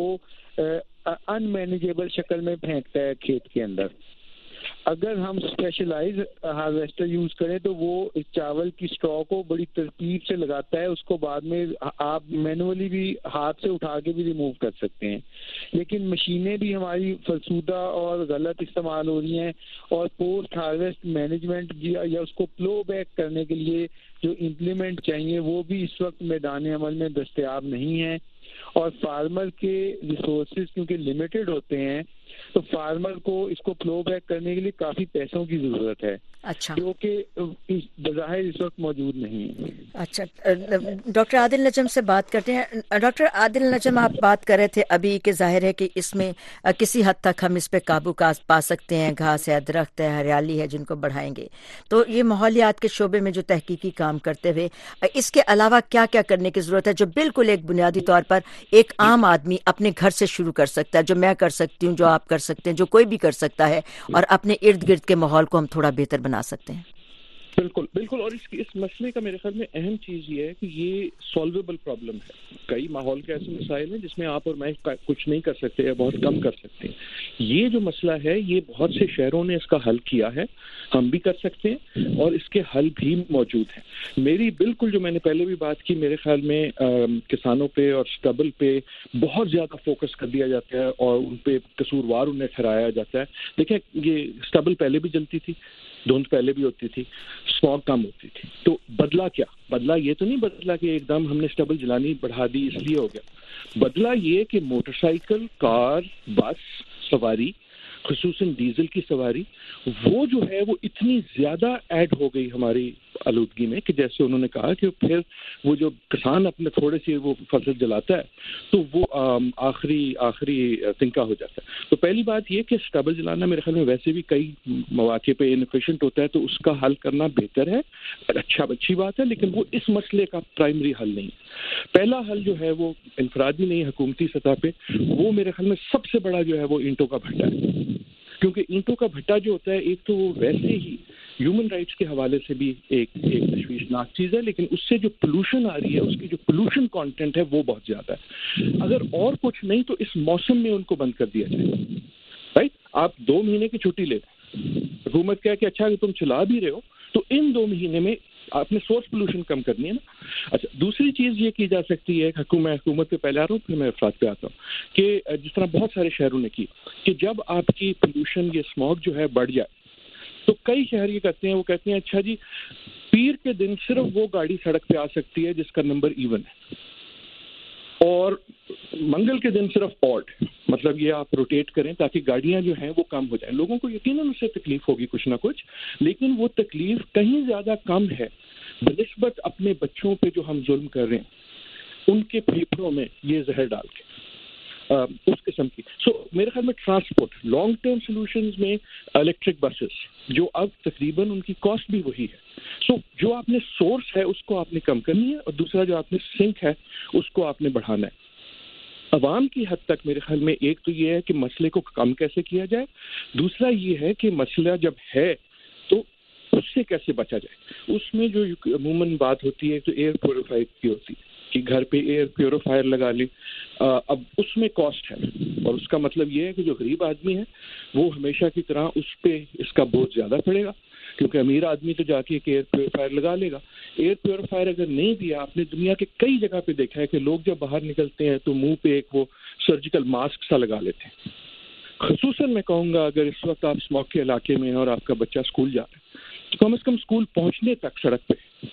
[SPEAKER 4] ان مینیجیبل شکل میں پھینکتا ہے کھیت کے اندر۔ اگر ہم اسپیشلائز ہارویسٹر یوز کریں تو وہ چاول کی اسٹرا کو بڑی ترتیب سے لگاتا ہے، اس کو بعد میں آپ مینولی بھی ہاتھ سے اٹھا کے بھی ریموو کر سکتے ہیں، لیکن مشینیں بھی ہماری فرسودہ اور غلط استعمال ہو رہی ہیں، اور پوسٹ ہارویسٹ مینجمنٹ یا اس کو پلو بیک کرنے کے لیے جو امپلیمنٹ چاہیے وہ بھی اس وقت میدان عمل میں دستیاب نہیں ہے، اور فارمر کے ریسورسز کیونکہ لمیٹڈ ہوتے ہیں تو فارمر کو اس کو پلو بیک کرنے کے لیے کافی پیسوں کی ضرورت ہے،
[SPEAKER 2] اچھا،
[SPEAKER 4] جو کہ بظاہر اس وقت موجود نہیں ہے۔
[SPEAKER 2] اچھا، ڈاکٹر عادل نجم سے بات کرتے ہیں۔ ڈاکٹر عادل نجم، آپ بات کر رہے تھے ابھی کہ ظاہر ہے کہ اس میں کسی حد تک ہم اس پہ قابو پا سکتے ہیں، گھاس ہے، درخت ہے، ہریالی ہے جن کو بڑھائیں گے، تو یہ ماحولیات کے شعبے میں جو تحقیقی کام کرتے ہوئے اس کے علاوہ کیا کیا کرنے کی ضرورت ہے جو بالکل ایک بنیادی طور پر ایک عام آدمی اپنے گھر سے شروع کر سکتا ہے، جو میں کر سکتی ہوں، جو آپ کر سکتے ہیں، جو کوئی بھی کر سکتا ہے، اور اپنے ارد گرد کے ماحول کو ہم تھوڑا بہتر بنا سکتے ہیں؟
[SPEAKER 3] بالکل بالکل، اور اس مسئلے کا میرے خیال میں اہم چیز یہ ہے کہ یہ سالویبل پرابلم ہے۔ کئی ماحول کے ایسے مسائل ہیں جس میں آپ اور میں کچھ نہیں کر سکتے یا بہت کم کر سکتے ہیں۔ یہ جو مسئلہ ہے یہ بہت سے شہروں نے اس کا حل کیا ہے، ہم بھی کر سکتے ہیں اور اس کے حل بھی موجود ہیں۔ میری بالکل جو میں نے پہلے بھی بات کی، میرے خیال میں کسانوں پہ اور اسٹبل پہ بہت زیادہ فوکس کر دیا جاتا ہے اور ان پہ قصوروار انہیں ٹھہرایا جاتا ہے۔ دیکھیں، یہ اسٹبل پہلے بھی جلتی تھی، دھند پہلے بھی ہوتی تھی، اسموگ کم ہوتی تھی، تو بدلا کیا؟ بدلا یہ تو نہیں بدلا کہ ایک دم ہم نے اسٹبل جلانی بڑھا دی اس لیے ہو گیا۔ بدلا یہ کہ موٹر سائیکل، کار، بس سواری، خصوصاً ڈیزل کی سواری، وہ جو ہے وہ اتنی زیادہ ایڈ ہو گئی ہماری آلودگی میں کہ جیسے انہوں نے کہا کہ پھر وہ جو کسان اپنے تھوڑے سی وہ فصل جلاتا ہے تو وہ آخری تنکا ہو جاتا ہے۔ تو پہلی بات یہ کہ اسٹبل جلانا میرے خیال میں ویسے بھی کئی مواقع پہ انفیشینٹ ہوتا ہے، تو اس کا حل کرنا بہتر ہے، اچھی بات ہے، لیکن وہ اس مسئلے کا پرائمری حل نہیں۔ پہلا حل جو ہے وہ انفرادی نہیں، حکومتی سطح پہ، وہ میرے خیال میں سب سے بڑا جو ہے وہ اینٹوں کا بھٹا ہے، کیونکہ اینٹوں کا بھٹا جو ہوتا ہے ایک تو وہ ویسے ہی ہیومن رائٹس کے حوالے سے بھی ایک تشویشناک چیز ہے، لیکن اس سے جو پولوشن آ رہی ہے، اس کی جو پولوشن کانٹینٹ ہے وہ بہت زیادہ ہے۔ اگر اور کچھ نہیں تو اس موسم میں ان کو بند کر دیا جائے، رائٹ؟ آپ 2 مہینے کی چھٹی لے حکومت کہے کہ اچھا کہ تم چلا بھی رہے ہو تو ان 2 مہینے میں آپ نے سورس پولوشن کم کرنی ہے نا. اچھا دوسری چیز یہ کی جا سکتی ہے, حکومت پہ پہلے آ رہا ہوں پھر میں افراد پہ آتا ہوں, کہ جس طرح بہت سارے شہروں نے کی کہ جب آپ کی پولوشن یہ اسموگ جو ہے بڑھ جائے تو کئی شہر یہ کرتے ہیں, وہ کہتے ہیں اچھا جی پیر کے دن صرف وہ گاڑی سڑک پہ آ سکتی ہے جس کا نمبر ایون ہے, اور منگل کے دن صرف آڈ, مطلب یہ آپ روٹیٹ کریں تاکہ گاڑیاں جو ہیں وہ کم ہو جائیں. لوگوں کو یقیناً اس سے تکلیف ہوگی کچھ نہ کچھ, لیکن وہ تکلیف کہیں زیادہ کم ہے بنسبت اپنے بچوں پہ جو ہم ظلم کر رہے ہیں ان کے پھیپھڑوں میں یہ زہر ڈال کے اس قسم کی. سو میرے خیال میں ٹرانسپورٹ لانگ ٹرم سولوشنز میں الیکٹرک بسز جو اب تقریباً ان کی کاسٹ بھی وہی ہے. سو جو آپ نے سورس ہے اس کو آپ نے کم کرنی ہے, اور دوسرا جو آپ نے سنک ہے اس کو آپ نے بڑھانا ہے. عوام کی حد تک میرے خیال میں ایک تو یہ ہے کہ مسئلے کو کم کیسے کیا جائے, دوسرا یہ ہے کہ مسئلہ جب ہے تو اس سے کیسے بچا جائے. اس میں جو عموماً بات ہوتی ہے تو ایئر پیوریفائر کی ہوتی ہے کہ گھر پہ ایئر پیوریفائر لگا لیں. اب اس میں کاسٹ ہے, اور اس کا مطلب یہ ہے کہ جو غریب آدمی ہے وہ ہمیشہ کی طرح اس پہ اس کا بہت زیادہ پڑے گا, کیونکہ امیر آدمی تو جا کے ایک ایئر پیوریفائر لگا لے گا. ایئر پیوریفائر اگر نہیں بھی, آپ نے دنیا کے کئی جگہ پہ دیکھا ہے کہ لوگ جب باہر نکلتے ہیں تو منہ پہ ایک وہ سرجیکل ماسک سا لگا لیتے ہیں. خصوصاً میں کہوں گا اگر اس وقت آپ اسموگ کے علاقے میں ہیں اور آپ کا بچہ اسکول جا رہا ہے تو کم از کم اسکول پہنچنے تک سڑک پہ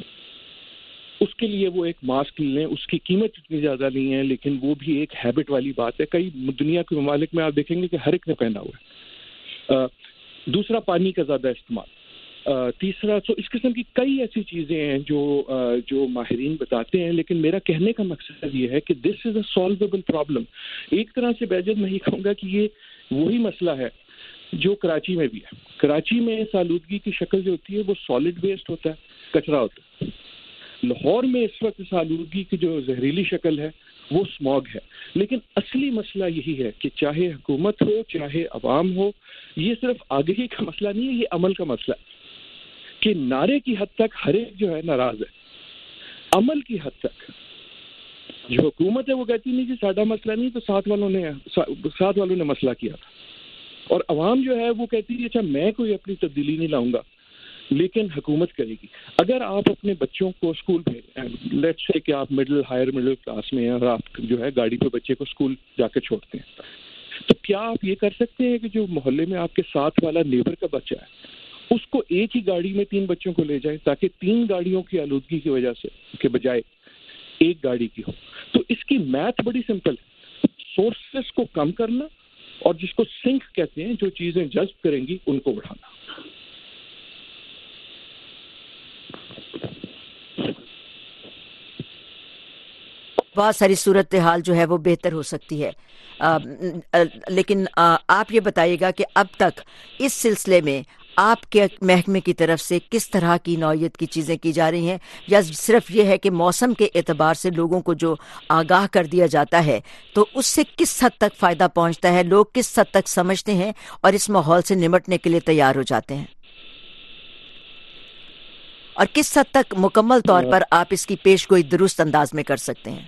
[SPEAKER 3] اس کے لیے وہ ایک ماسک لیں. اس کی قیمت اتنی زیادہ نہیں ہے, لیکن وہ بھی ایک ہیبٹ والی بات ہے. کئی دنیا کے ممالک میں آپ دیکھیں گے کہ ہر ایک نے پہنا ہوا ہے. دوسرا پانی کا زیادہ استعمال. تیسرا تو اس قسم کی کئی ایسی چیزیں ہیں جو ماہرین بتاتے ہیں, لیکن میرا کہنے کا مقصد یہ ہے کہ دس از اے سالویبل پرابلم. ایک طرح سے بیجر میں یہ کہوں گا کہ یہ وہی مسئلہ ہے جو کراچی میں بھی ہے. کراچی میں اس آلودگی کی شکل جو ہوتی ہے وہ سالڈ ویسٹ ہوتا ہے, کچرا ہوتا ہے. لاہور میں اس وقت اس آلودگی کی جو زہریلی شکل ہے وہ اسموگ ہے. لیکن اصلی مسئلہ یہی ہے کہ چاہے حکومت ہو چاہے عوام ہو, یہ صرف آگہی کا مسئلہ نہیں ہے, یہ عمل کا مسئلہ ہے. کہ نعرے کی حد تک ہر ایک جو ہے ناراض ہے, عمل کی حد تک جو حکومت ہے وہ کہتی نہیں کہ ساڈا مسئلہ نہیں, تو ساتھ والوں نے مسئلہ کیا تھا. اور عوام جو ہے وہ کہتی ہے اچھا میں کوئی اپنی تبدیلی نہیں لاؤں گا لیکن حکومت کرے گی. اگر آپ اپنے بچوں کو اسکول بھیج, لیٹس سے کہ آپ ہائر مڈل کلاس میں ہیں اور آپ جو ہے گاڑی پہ بچے کو اسکول جا کے چھوڑتے ہیں, تو کیا آپ یہ کر سکتے ہیں کہ جو محلے میں آپ کے ساتھ والا نیبر کا بچہ ہے اس کو ایک ہی گاڑی میں 3 بچوں کو لے جائیں تاکہ 3 گاڑیوں کی آلودگی کی وجہ سے کے بجائے ایک گاڑی کی ہو؟ تو اس کی میتھ بڑی سمپل ہے, سورسز کو کم کرنا اور جس کو سنک کہتے ہیں جو چیزیں جذب کریں گی ان کو بڑھانا.
[SPEAKER 2] بہت ساری صورتحال جو ہے وہ بہتر ہو سکتی ہے, لیکن آپ یہ بتائیے گا کہ اب تک اس سلسلے میں آپ کے محکمے کی طرف سے کس طرح کی نوعیت کی چیزیں کی جا رہی ہیں, یا صرف یہ ہے کہ موسم کے اعتبار سے لوگوں کو جو آگاہ کر دیا جاتا ہے تو اس سے کس حد تک فائدہ پہنچتا ہے, لوگ کس حد تک سمجھتے ہیں اور اس ماحول سے نمٹنے کے لیے تیار ہو جاتے ہیں, اور کس حد تک مکمل طور پر آپ اس کی پیش گوئی درست انداز میں کر سکتے ہیں؟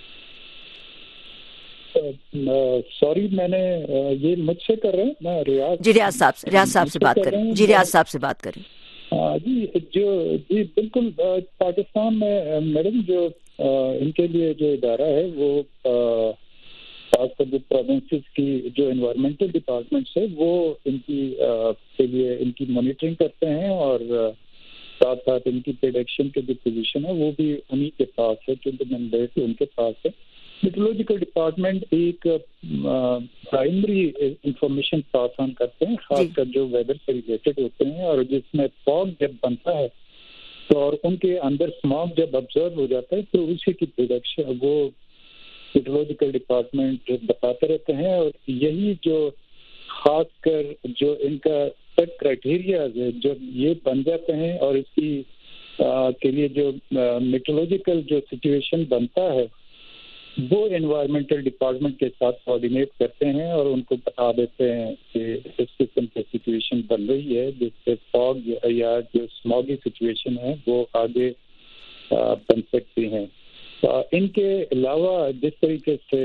[SPEAKER 4] سوری میں نے یہ مجھ سے کر رہے ہیں, میں
[SPEAKER 2] ریاض صاحب سے بات کریں. جی ریاض صاحب سے بات کریں.
[SPEAKER 4] جی بالکل. پاکستان میں میڈم جو ان کے لیے جو ادارہ ہے وہ خاص کر جو پروونسز کی جو انوائرمنٹل ڈپارٹمنٹس ہے وہ ان کی کے لیے ان کی مانیٹرنگ کرتے ہیں, اور ساتھ ساتھ ان کی پروڈکشن کے جو پوزیشن ہے وہ بھی انہی کے پاس ہے, کیونکہ مینڈیٹ ان کے پاس ہے. میٹرولوجیکل ڈپارٹمنٹ ایک پرائمری انفارمیشن پاس آن کرتے ہیں, خاص کر جو ویدر سے ریلیٹڈ ہوتے ہیں, اور جس میں فاگ جب بنتا ہے تو اور ان کے اندر اسموگ جب آبزرو ہو جاتا ہے تو اسی کی پروڈکشن وہ میٹرولوجیکل ڈپارٹمنٹ بتاتے رہتے ہیں. اور یہی جو خاص کر جو ان کا سیٹ کرائٹیریاز ہے جب یہ بن جاتے ہیں, اور اس کی کے لیے جو میٹرولوجیکل جو سچویشن بنتا ہے وہ انوائرمنٹل ڈپارٹمنٹ کے ساتھ کوآرڈینیٹ کرتے ہیں اور ان کو بتا دیتے ہیں کہ اس قسم کی سچویشن بن رہی ہے جس سے فاگ یا جو اسموگی سچویشن ہے وہ آگے بن سکتی ہیں. ان کے علاوہ جس طریقے سے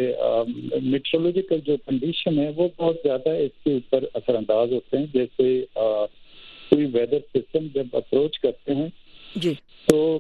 [SPEAKER 4] میٹرولوجیکل جو کنڈیشن ہے وہ بہت زیادہ اس کے اوپر اثر انداز ہوتے ہیں, جیسے کوئی ویدر سسٹم جب اپروچ کرتے ہیں
[SPEAKER 2] جی
[SPEAKER 4] تو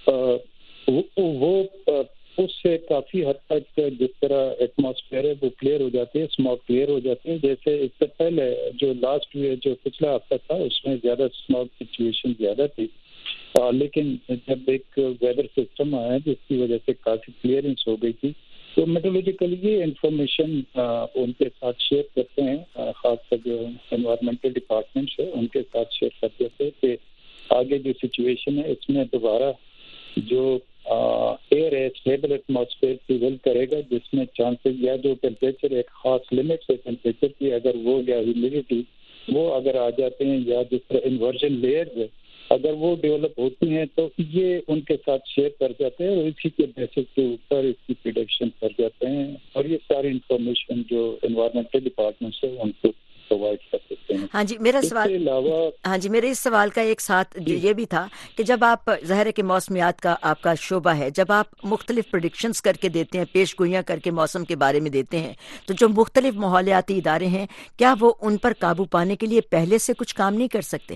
[SPEAKER 4] وہ اس سے کافی حد تک جس طرح ایٹماسفیئر ہے وہ کلیئر ہو جاتی ہے، اسموگ کلیئر ہو جاتی ہے. جیسے اس سے پہلے جو لاسٹ جو پچھلا ہفتہ تھا اس میں زیادہ اسموگ سچویشن زیادہ تھی، لیکن جب ایک ویدر سسٹم آیا جس کی وجہ سے کافی کلیئرنس ہو گئی تھی، تو میٹرولوجیکلی یہ انفارمیشن ان کے ساتھ شیئر کرتے ہیں، خاص کر جو انوائرمنٹل ڈپارٹمنٹس ہے ان کے ساتھ شیئر کرتے ہیں کہ آگے جو سچویشن ہے اس میں دوبارہ جو ایئر ہے اسٹیبل ایٹماسفیئر پریویل کرے گا، جس میں چانسز یا جو ٹیمپریچر ایک خاص لمٹ ہے ٹیمپریچر کی اگر وہ یا ہیومیڈیٹی وہ اگر آ جاتے ہیں یا جس طرح انورژن لیئرز ہے اگر وہ ڈیولپ ہوتی ہیں تو یہ ان کے ساتھ شیئر کر جاتے ہیں اور اسی کے بیسس کے اوپر اس کی پریڈکشن کر جاتے ہیں اور یہ ساری انفارمیشن جو انوائرمنٹل ڈپارٹمنٹ سے ان کو پرووائڈ کر دیتے ہیں.
[SPEAKER 2] ہاں جی میرا سوال ہاں جی میرے اس سوال کا ایک ساتھ یہ بھی تھا کہ جب آپ ظاہر ہے کہ موسمیات کا آپ کا شعبہ ہے، جب آپ مختلف پریڈکشنز کر کے دیتے ہیں، پیش گوئیاں کر کے موسم کے بارے میں دیتے ہیں، تو جو مختلف ماحولیاتی ادارے ہیں کیا وہ ان پر قابو پانے کے لیے پہلے سے کچھ کام نہیں کر سکتے؟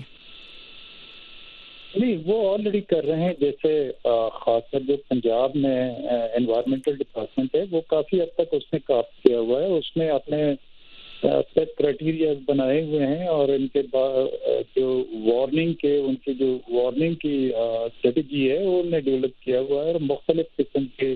[SPEAKER 4] نہیں، وہ آلریڈی کر رہے ہیں. جیسے خاص کر جو پنجاب میں انوائرمنٹل ڈپارٹمنٹ ہے وہ کافی حد تک اس نے کام کیا ہوا ہے، اس نے اپنے سیٹ کرائٹیریاز بنائے ہوئے ہیں اور ان کے جو ان کی جو وارننگ کی اسٹریٹجی ہے وہ انہوں نے ڈیولپ کیا ہوا ہے اور مختلف قسم کے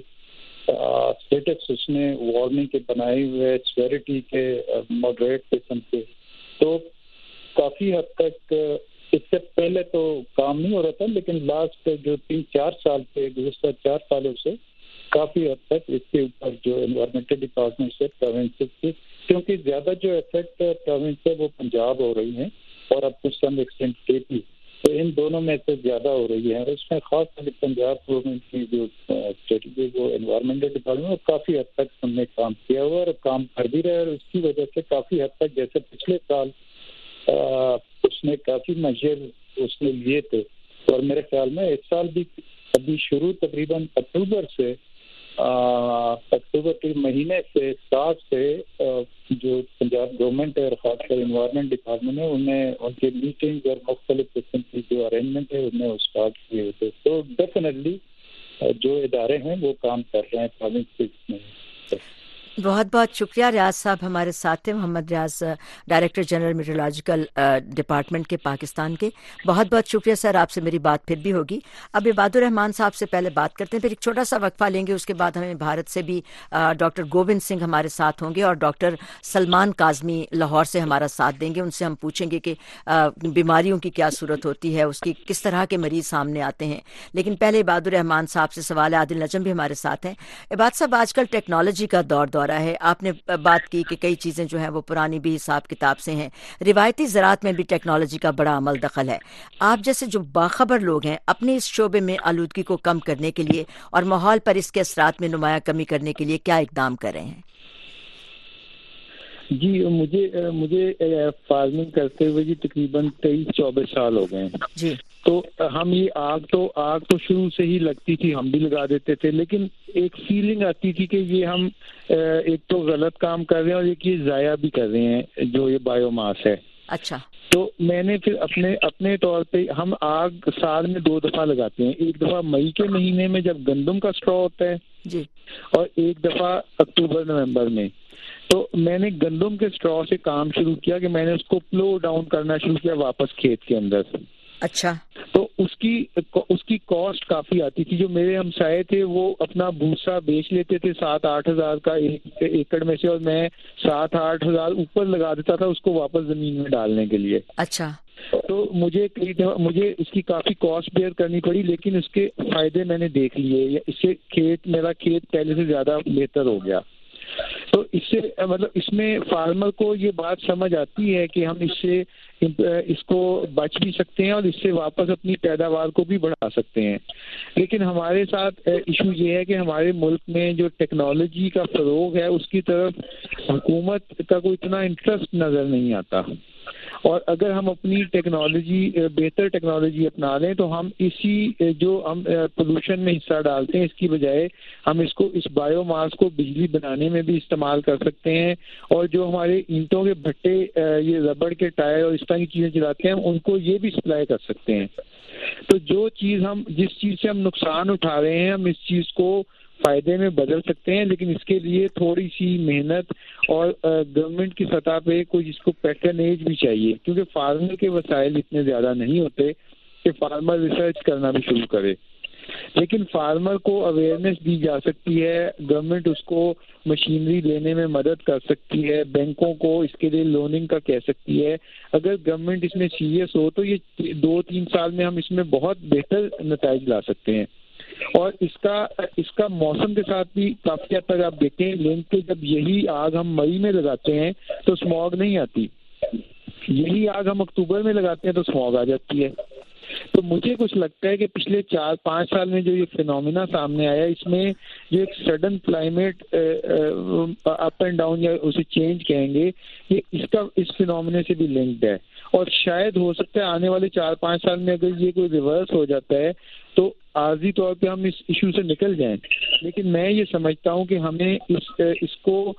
[SPEAKER 4] اسٹیٹس اس نے وارننگ کے بنائے ہوئے ہیں، سیویرٹی کے ماڈریٹ قسم کے. تو کافی حد تک اس سے پہلے تو کام نہیں ہو رہا تھا، لیکن لاسٹ جو 3-4 سال سے گزشتہ 4 سالوں سے کافی حد تک اس کے اوپر جو انوائرمنٹل ڈپارٹمنٹ سے پروونسز کی، کیونکہ زیادہ جو افیکٹ پروونس ہے وہ پنجاب ہو رہی ہیں اور اب کچھ سم ایکسٹینٹ کے پی، تو ان دونوں میں سے زیادہ ہو رہی ہے. اور اس میں خاص طور سے پنجاب گورنمنٹ کی جو اسٹریٹجی وہ انوائرمنٹل ڈپارٹمنٹ کافی حد تک ہم نے کام کیا ہوا اور کام کر بھی رہے، اور اس کی وجہ سے کافی حد تک جیسے پچھلے سال اس نے کافی میجر اس نے لیے تھے اور میرے خیال میں اس سال بھی ابھی شروع تقریباً اکتوبر کے مہینے سے اسٹارٹ سے جو پنجاب گورنمنٹ ہے اور خاص کر انوائرمنٹ ڈپارٹمنٹ ہے انہیں ان کے میٹنگ اور مختلف قسم کی جو ارینجمنٹ ہے انہیں اسٹارٹ کیے ہوئے تھے. تو ڈیفینیٹلی جو ادارے ہیں وہ کام کر رہے ہیں پروونس میں.
[SPEAKER 2] بہت بہت شکریہ. ریاض صاحب ہمارے ساتھ تھے، Mohammad Riaz, director general meteorological department کے پاکستان کے. بہت بہت شکریہ سر، آپ سے میری بات پھر بھی ہوگی. اب عباد الرحمان صاحب سے پہلے بات کرتے ہیں، پھر ایک چھوٹا سا وقفہ لیں گے، اس کے بعد ہمیں بھارت سے بھی ڈاکٹر گوبند سنگھ ہمارے ساتھ ہوں گے اور ڈاکٹر سلمان کاظمی لاہور سے ہمارا ساتھ دیں گے. ان سے ہم پوچھیں گے کہ بیماریوں کی کیا صورت ہوتی ہے، اس کی کس طرح کے مریض سامنے آتے ہیں. لیکن پہلے عباد الرحمان صاحب سے سوال ہے. عادل نجم بھی ہمارے ساتھ ہیں. عباد صاحب، آج کل ٹیکنالوجی کا دور ہے. آپ نے بات کی کہ کئی چیزیں جو ہیں وہ پرانی بھی حساب کتاب سے ہیں، روایتی زراعت میں بھی ٹیکنالوجی کا بڑا عمل دخل ہے. آپ جیسے جو باخبر لوگ ہیں اپنے اس شعبے میں آلودگی کو کم کرنے کے لیے اور ماحول پر اس کے اثرات میں نمایاں کمی کرنے کے لیے کیا اقدام کر رہے ہیں؟
[SPEAKER 4] جی مجھے فارمنگ کرتے ہوئے جی تقریباً 23-24 سال ہو گئے ہیں.
[SPEAKER 2] جی.
[SPEAKER 4] تو ہم یہ آگ تو شروع سے ہی لگتی تھی، ہم بھی لگا دیتے تھے، لیکن ایک فیلنگ آتی تھی کہ یہ ہم ایک تو غلط کام کر رہے ہیں اور ایک یہ ضائع بھی کر رہے ہیں جو یہ بایو ماس ہے.
[SPEAKER 2] اچھا. تو
[SPEAKER 4] میں نے پھر اپنے طور پہ ہم آگ سال میں 2 دفعہ لگاتے ہیں. ایک دفعہ مئی کے مہینے میں جب گندم کا اسٹرا ہوتا ہے
[SPEAKER 2] جی،
[SPEAKER 4] اور ایک دفعہ اکتوبر نومبر میں. تو میں نے گندم کے اسٹرا سے کام شروع کیا کہ میں نے اس کو پلو ڈاؤن کرنا شروع کیا واپس کھیت کے اندر.
[SPEAKER 2] اچھا.
[SPEAKER 4] تو اس کی کاسٹ کافی آتی تھی. جو میرے ہمسائے تھے وہ اپنا بھوسا بیچ لیتے تھے 7-8 ہزار کا ایک ایکڑ میں سے، اور میں 7-8 ہزار اوپر لگا دیتا تھا اس کو واپس زمین میں ڈالنے کے لیے.
[SPEAKER 2] اچھا.
[SPEAKER 4] تو مجھے اس کی کافی کاسٹ بیئر کرنی پڑی، لیکن اس کے فائدے میں نے دیکھ لیے. اس سے میرا کھیت پہلے سے زیادہ بہتر ہو گیا. تو اس سے مطلب اس میں فارمر کو یہ بات سمجھ آتی ہے کہ ہم اس کو بچ بھی سکتے ہیں اور اس سے واپس اپنی پیداوار کو بھی بڑھا سکتے ہیں. لیکن ہمارے ساتھ ایشو یہ ہے کہ ہمارے ملک میں جو ٹیکنالوجی کا فروغ ہے اس کی طرف حکومت کا کوئی اتنا انٹرسٹ نظر نہیں آتا. اور اگر ہم اپنی ٹیکنالوجی بہتر ٹیکنالوجی اپنا لیں تو ہم اسی جو ہم پولوشن میں حصہ ڈالتے ہیں اس کی بجائے ہم اس بایو ماس کو بجلی بنانے میں بھی استعمال کر سکتے ہیں. اور جو ہمارے اینٹوں کے بھٹے یہ ربڑ کے ٹائر اور اس طرح کی چیزیں چلاتے ہیں ہم ان کو یہ بھی سپلائی کر سکتے ہیں. تو جس چیز سے ہم نقصان اٹھا رہے ہیں ہم اس چیز کو فائدے میں بدل سکتے ہیں, لیکن اس کے لیے تھوڑی سی محنت اور گورنمنٹ کی سطح پہ کوئی اس کو پیٹرنیج بھی چاہیے, کیونکہ فارمر کے وسائل اتنے زیادہ نہیں ہوتے کہ فارمر ریسرچ کرنا بھی شروع کرے. لیکن فارمر کو اویئرنیس دی جا سکتی ہے, گورنمنٹ اس کو مشینری لینے میں مدد کر سکتی ہے, بینکوں کو اس کے لیے لوننگ کا کہہ سکتی ہے. اگر گورنمنٹ اس میں سیریس ہو تو یہ 2-3 سال میں ہم اس میں بہت بہتر نتائج لا سکتے ہیں. اور اس کا موسم کے ساتھ بھی کافی حد تک آپ دیکھیں لنک کے, جب یہی آگ ہم مئی میں لگاتے ہیں تو اسموگ نہیں آتی, یہی آگ ہم اکتوبر میں لگاتے ہیں تو اسموگ آ جاتی ہے. تو مجھے کچھ لگتا ہے کہ پچھلے 4-5 سال میں جو یہ فینومینا سامنے آیا اس میں جو ایک sudden climate up and down یا اسے چینج کہیں گے, یہ اس فینومینا سے بھی لنکڈ ہے. اور شاید ہو سکتا ہے آنے والے 4-5 سال میں اگر یہ کوئی ریورس ہو جاتا ہے تو عارضی طور پہ ہم اس ایشو سے نکل جائیں. لیکن میں یہ سمجھتا ہوں کہ ہمیں اس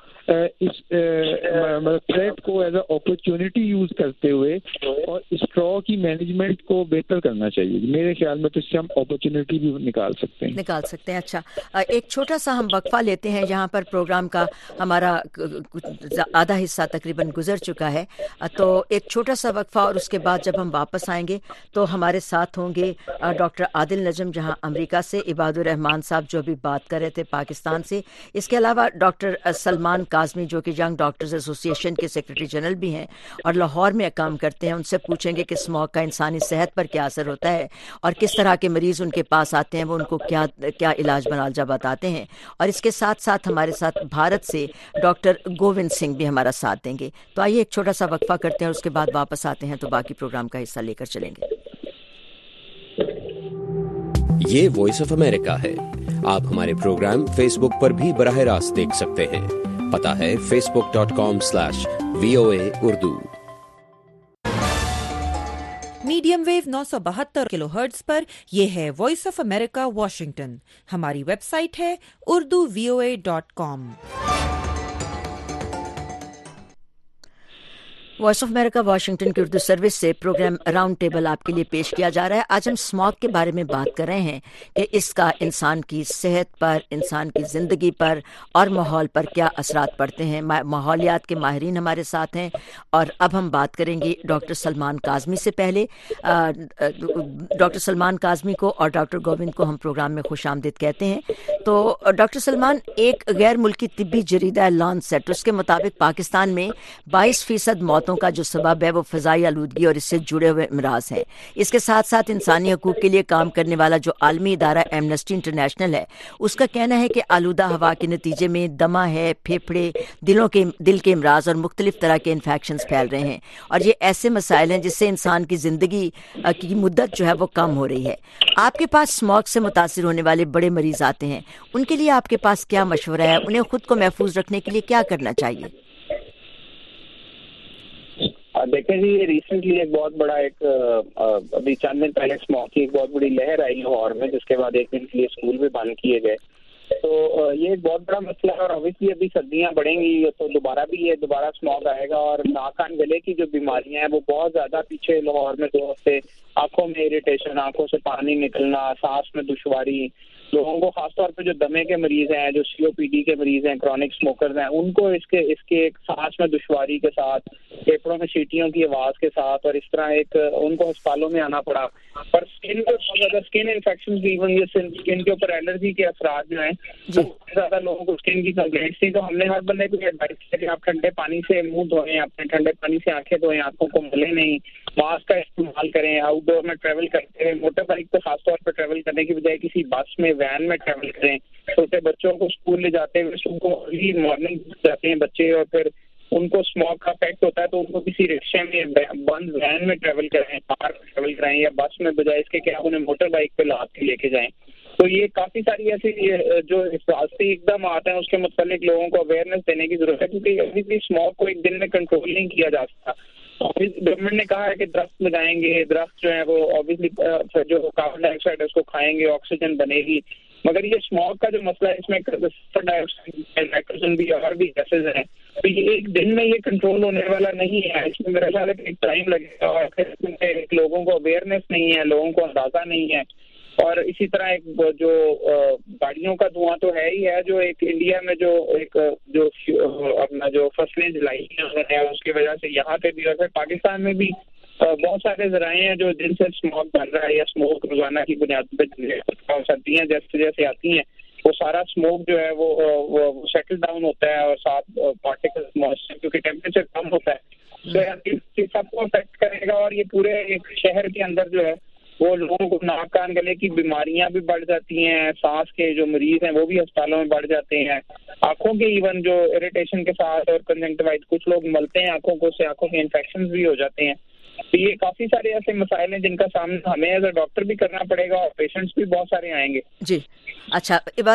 [SPEAKER 4] تھریٹ کو ایز اے اپرچونٹی یوز کرتے ہوئے اور اسٹرا کی مینجمنٹ کو بہتر کرنا چاہیے. میرے خیال میں تو اس سے ہم اپرچونٹی بھی نکال سکتے ہیں.
[SPEAKER 2] اچھا, ایک چھوٹا سا ہم وقفہ لیتے ہیں. یہاں پر پروگرام کا ہمارا آدھا حصہ تقریباً گزر چکا ہے, تو ایک چھوٹا سا وقفہ اور اس کے بعد جب ہم واپس آئیں گے تو ہمارے ساتھ ہوں گے ڈاکٹر عادل نجم جہاں امریکہ سے, عباد الرحمان صاحب جو ابھی بات کر رہے تھے پاکستان سے, اس کے علاوہ ڈاکٹر سلمان کاظمی جو کہ ینگ ڈاکٹرز ایسوسی ایشن کے سیکرٹری جنرل بھی ہیں اور لاہور میں کام کرتے ہیں. ان سے پوچھیں گے کہ اسموگ کا انسانی صحت پر کیا اثر ہوتا ہے اور کس طرح کے مریض ان کے پاس آتے ہیں, وہ ان کو کیا علاج معالجہ بتاتے ہیں. اور اس کے ساتھ ساتھ ہمارے ساتھ بھارت سے ڈاکٹر گووند سنگھ بھی ہمارا ساتھ دیں گے. تو آئیے ایک چھوٹا سا وقفہ کرتے ہیں اور اس کے بعد واپس آتے ہیں تو باقی پروگرام کا حصہ لے کر چلیں گے.
[SPEAKER 5] یہ وائس آف امریکہ ہے. آپ ہمارے پروگرام فیس بک پر بھی براہ راست دیکھ سکتے ہیں. پتہ ہے facebook.com/VOA Urdu.
[SPEAKER 6] Medium wave 972 kilohertz پر یہ ہے وائس آف امریکہ واشنگٹن. ہماری ویب سائٹ ہے urduvoa.com.
[SPEAKER 2] Voice of America Washington کی اردو سروس سے پروگرام راؤنڈ ٹیبل آپ کے لیے پیش کیا جا رہا ہے. آج ہم اسموگ کے بارے میں بات کر رہے ہیں کہ اس کا انسان کی صحت پر, انسان کی زندگی پر اور ماحول پر کیا اثرات پڑتے ہیں. ماحولیات کے ماہرین ہمارے ساتھ ہیں اور اب ہم بات کریں گے ڈاکٹر سلمان کاظمی سے. پہلے ڈاکٹر سلمان کاظمی کو اور ڈاکٹر گووند کو ہم پروگرام میں خوش آمدید کہتے ہیں. تو ڈاکٹر سلمان, ایک غیر ملکی طبی جریدہ لانسیٹ, اس کے مطابق پاکستان میں 22% موتوں کا جو سبب ہے وہ فضائی آلودگی اور اس سے جڑے ہوئے امراض ہیں. اس کے ساتھ ساتھ انسانی حقوق کے لیے کام کرنے والا جو عالمی ادارہ ایمنسٹی انٹرنیشنل ہے, اس کا کہنا ہے کہ آلودہ ہوا کے نتیجے میں دمہ ہے, پھیپھڑے, دل کے امراض اور مختلف طرح کے انفیکشنز پھیل رہے ہیں. اور یہ ایسے مسائل ہیں جس سے انسان کی زندگی کی مدت جو ہے وہ کم ہو رہی ہے. آپ کے پاس اسموگ سے متاثر ہونے والے بڑے مریض آتے ہیں, ان کے لیے آپ کے پاس کیا مشورہ ہے؟ انہیں خود کو محفوظ رکھنے کے لیے کیا کرنا چاہیے؟
[SPEAKER 7] دیکھیں جی, ریسنٹلی ایک بہت بڑا ابھی چند دن پہلے اسموگ کی ایک بہت بڑی لہر آئی لاہور میں, جس کے بعد ایک دن کے لیے اسکول بھی بند کیے گئے. تو یہ ایک بہت بڑا مسئلہ ہے اور اوبیسلی ابھی سردیاں بڑھیں گی تو دوبارہ اسموگ آئے گا اور ناک کان گلے کی جو بیماریاں ہیں وہ بہت زیادہ پیچھے لاہور میں 2 ہفتے, آنکھوں میں اریٹیشن, آنکھوں سے پانی نکلنا, سانس میں دشواری, لوگوں کو خاص طور پہ جو دمے کے مریض ہیں, جو COPD کے مریض ہیں, کرونک اسموکرز ہیں, ان کو اس کے ایک سانس میں دشواری کے ساتھ, پھیپھڑوں میں سیٹیوں کی آواز کے ساتھ, اور اس طرح ان کو ہسپتالوں میں آنا پڑا. پر اسکن پہ بہت زیادہ اسکن انفیکشن بھی, ایون یہ اسکن کے اوپر الرجی کے اثرات جو ہیں بہت زیادہ لوگوں کو اسکن کی کمپلینٹس تھی. تو ہم نے ہر بندے کو ایڈوائز کیا کہ آپ ٹھنڈے پانی سے منہ دھوئیں, اپنے ٹھنڈے پانی سے آنکھیں دھوئیں, آنکھوں کو ملیں نہیں, ماسک کا استعمال کریں, آؤٹ ڈور میں ٹریول کرتے ہیں, موٹر بائک پہ خاص طور پہ ٹریول کرنے کی بجائے کسی بس میں, وین میں ٹریول کریں. چھوٹے بچوں کو اسکول لے جاتے ہوئے صبح کو ارلی مارننگ جاتے ہیں بچے اور پھر ان کو اسموگ کا افیکٹ ہوتا ہے تو ان کو کسی رکشے میں, بند وین میں ٹریول کریں, کار میں ٹریول کریں, یا بس میں بجائے اس کے کہ آپ انہیں موٹر بائک پہ لاد کے لے کے جائیں. تو یہ کافی ساری ایسی جو حفاظتی اقدامات ہیں اس کے متعلق لوگوں کو اویئرنیس دینے کی ضرورت ہے, کیونکہ ابھی بھی اسموگ کو ایک دن میں کنٹرول نہیں کیا جا سکتا. گورنمنٹ نے کہا ہے کہ درخت لگائیں گے, درخت جو ہے وہ آبویسلی جو کاربن ڈائی آکسائڈ ہے اس کو کھائیں گے, آکسیجن بنے گی, مگر یہ اسموگ کا جو مسئلہ ہے اس میں سلفر ڈائی آکسائڈ, نائٹروجن بھی اور بھی گیسز ہیں, تو یہ ایک دن میں یہ کنٹرول ہونے والا نہیں ہے. اس میں میرا خیال ہے کہ ایک ٹائم لگے گا, اور پھر لوگوں کو اویئرنیس نہیں ہے, لوگوں کو اندازہ نہیں ہے. اور اسی طرح ایک جو گاڑیوں کا دھواں تو ہے ہی ہے, جو ایک انڈیا میں جو ایک جو اپنا جو فصلیں جلائی ہیں اس کی وجہ سے یہاں پہ بھی, اور پھر پاکستان میں بھی بہت سارے ذرائع ہیں جو جن سے اسموگ بن رہا ہے, یا اسموگ روزانہ کی بنیاد پہ سردیاں جیسے جیسے آتی ہیں وہ سارا اسموگ جو ہے وہ سیٹل ڈاؤن ہوتا ہے, اور ساتھ پارٹیکلز موئسچر کیونکہ ٹیمپریچر کم ہوتا ہے تو سب کو افیکٹ کرے گا. اور یہ پورے ایک شہر کے اندر جو ہے وہ لوگوں کو ناک کان گلے کی بیماریاں بھی بڑھ جاتی ہیں, سانس کے جو مریض ہیں وہ بھی ہسپتالوں میں بڑھ جاتے ہیں, آنکھوں کے ایون جو اریٹیشن کے ساتھ اور کنجنکٹیوائٹ کچھ لوگ ملتے ہیں آنکھوں کو, سے آنکھوں کے انفیکشنز بھی ہو جاتے ہیں. تو یہ کافی سارے ایسے مسائل ہیں جن کا سامنا ہمیں ایز اے ڈاکٹر بھی کرنا پڑے گا, اور پیشنٹس بھی بہت سارے آئیں گے.
[SPEAKER 2] جی اچھا,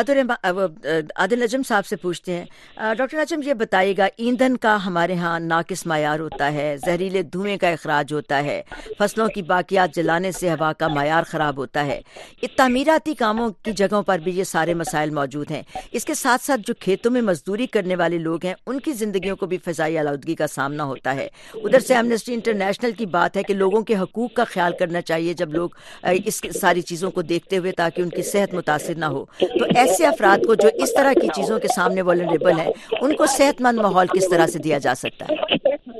[SPEAKER 2] عادل نجم صاحب سے پوچھتے ہیں. ڈاکٹر نجم یہ بتائیے گا, ایندھن کا ہمارے ہاں ناقص معیار ہوتا ہے, زہریلے دھوئیں کا اخراج ہوتا ہے, فصلوں کی باقیات جلانے سے ہوا کا معیار خراب ہوتا ہے, تعمیراتی کاموں کی جگہوں پر بھی یہ سارے مسائل موجود ہیں. اس کے ساتھ ساتھ جو کھیتوں میں مزدوری کرنے والے لوگ ہیں ان کی زندگیوں کو بھی فضائی آلودگی کا سامنا ہوتا ہے. ادھر سے ایمنسٹی انٹرنیشنل کی بات ہے کہ لوگوں کے حقوق کا خیال کرنا چاہیے جب لوگ اس ساری چیزوں کو دیکھتے ہوئے, تاکہ ان کی صحت متاثر نہ ہو. تو ایسے افراد کو جو اس طرح کی چیزوں کے سامنے وولنریبل ہیں, ان کو صحت مند ماحول کس طرح سے دیا جا سکتا ہے؟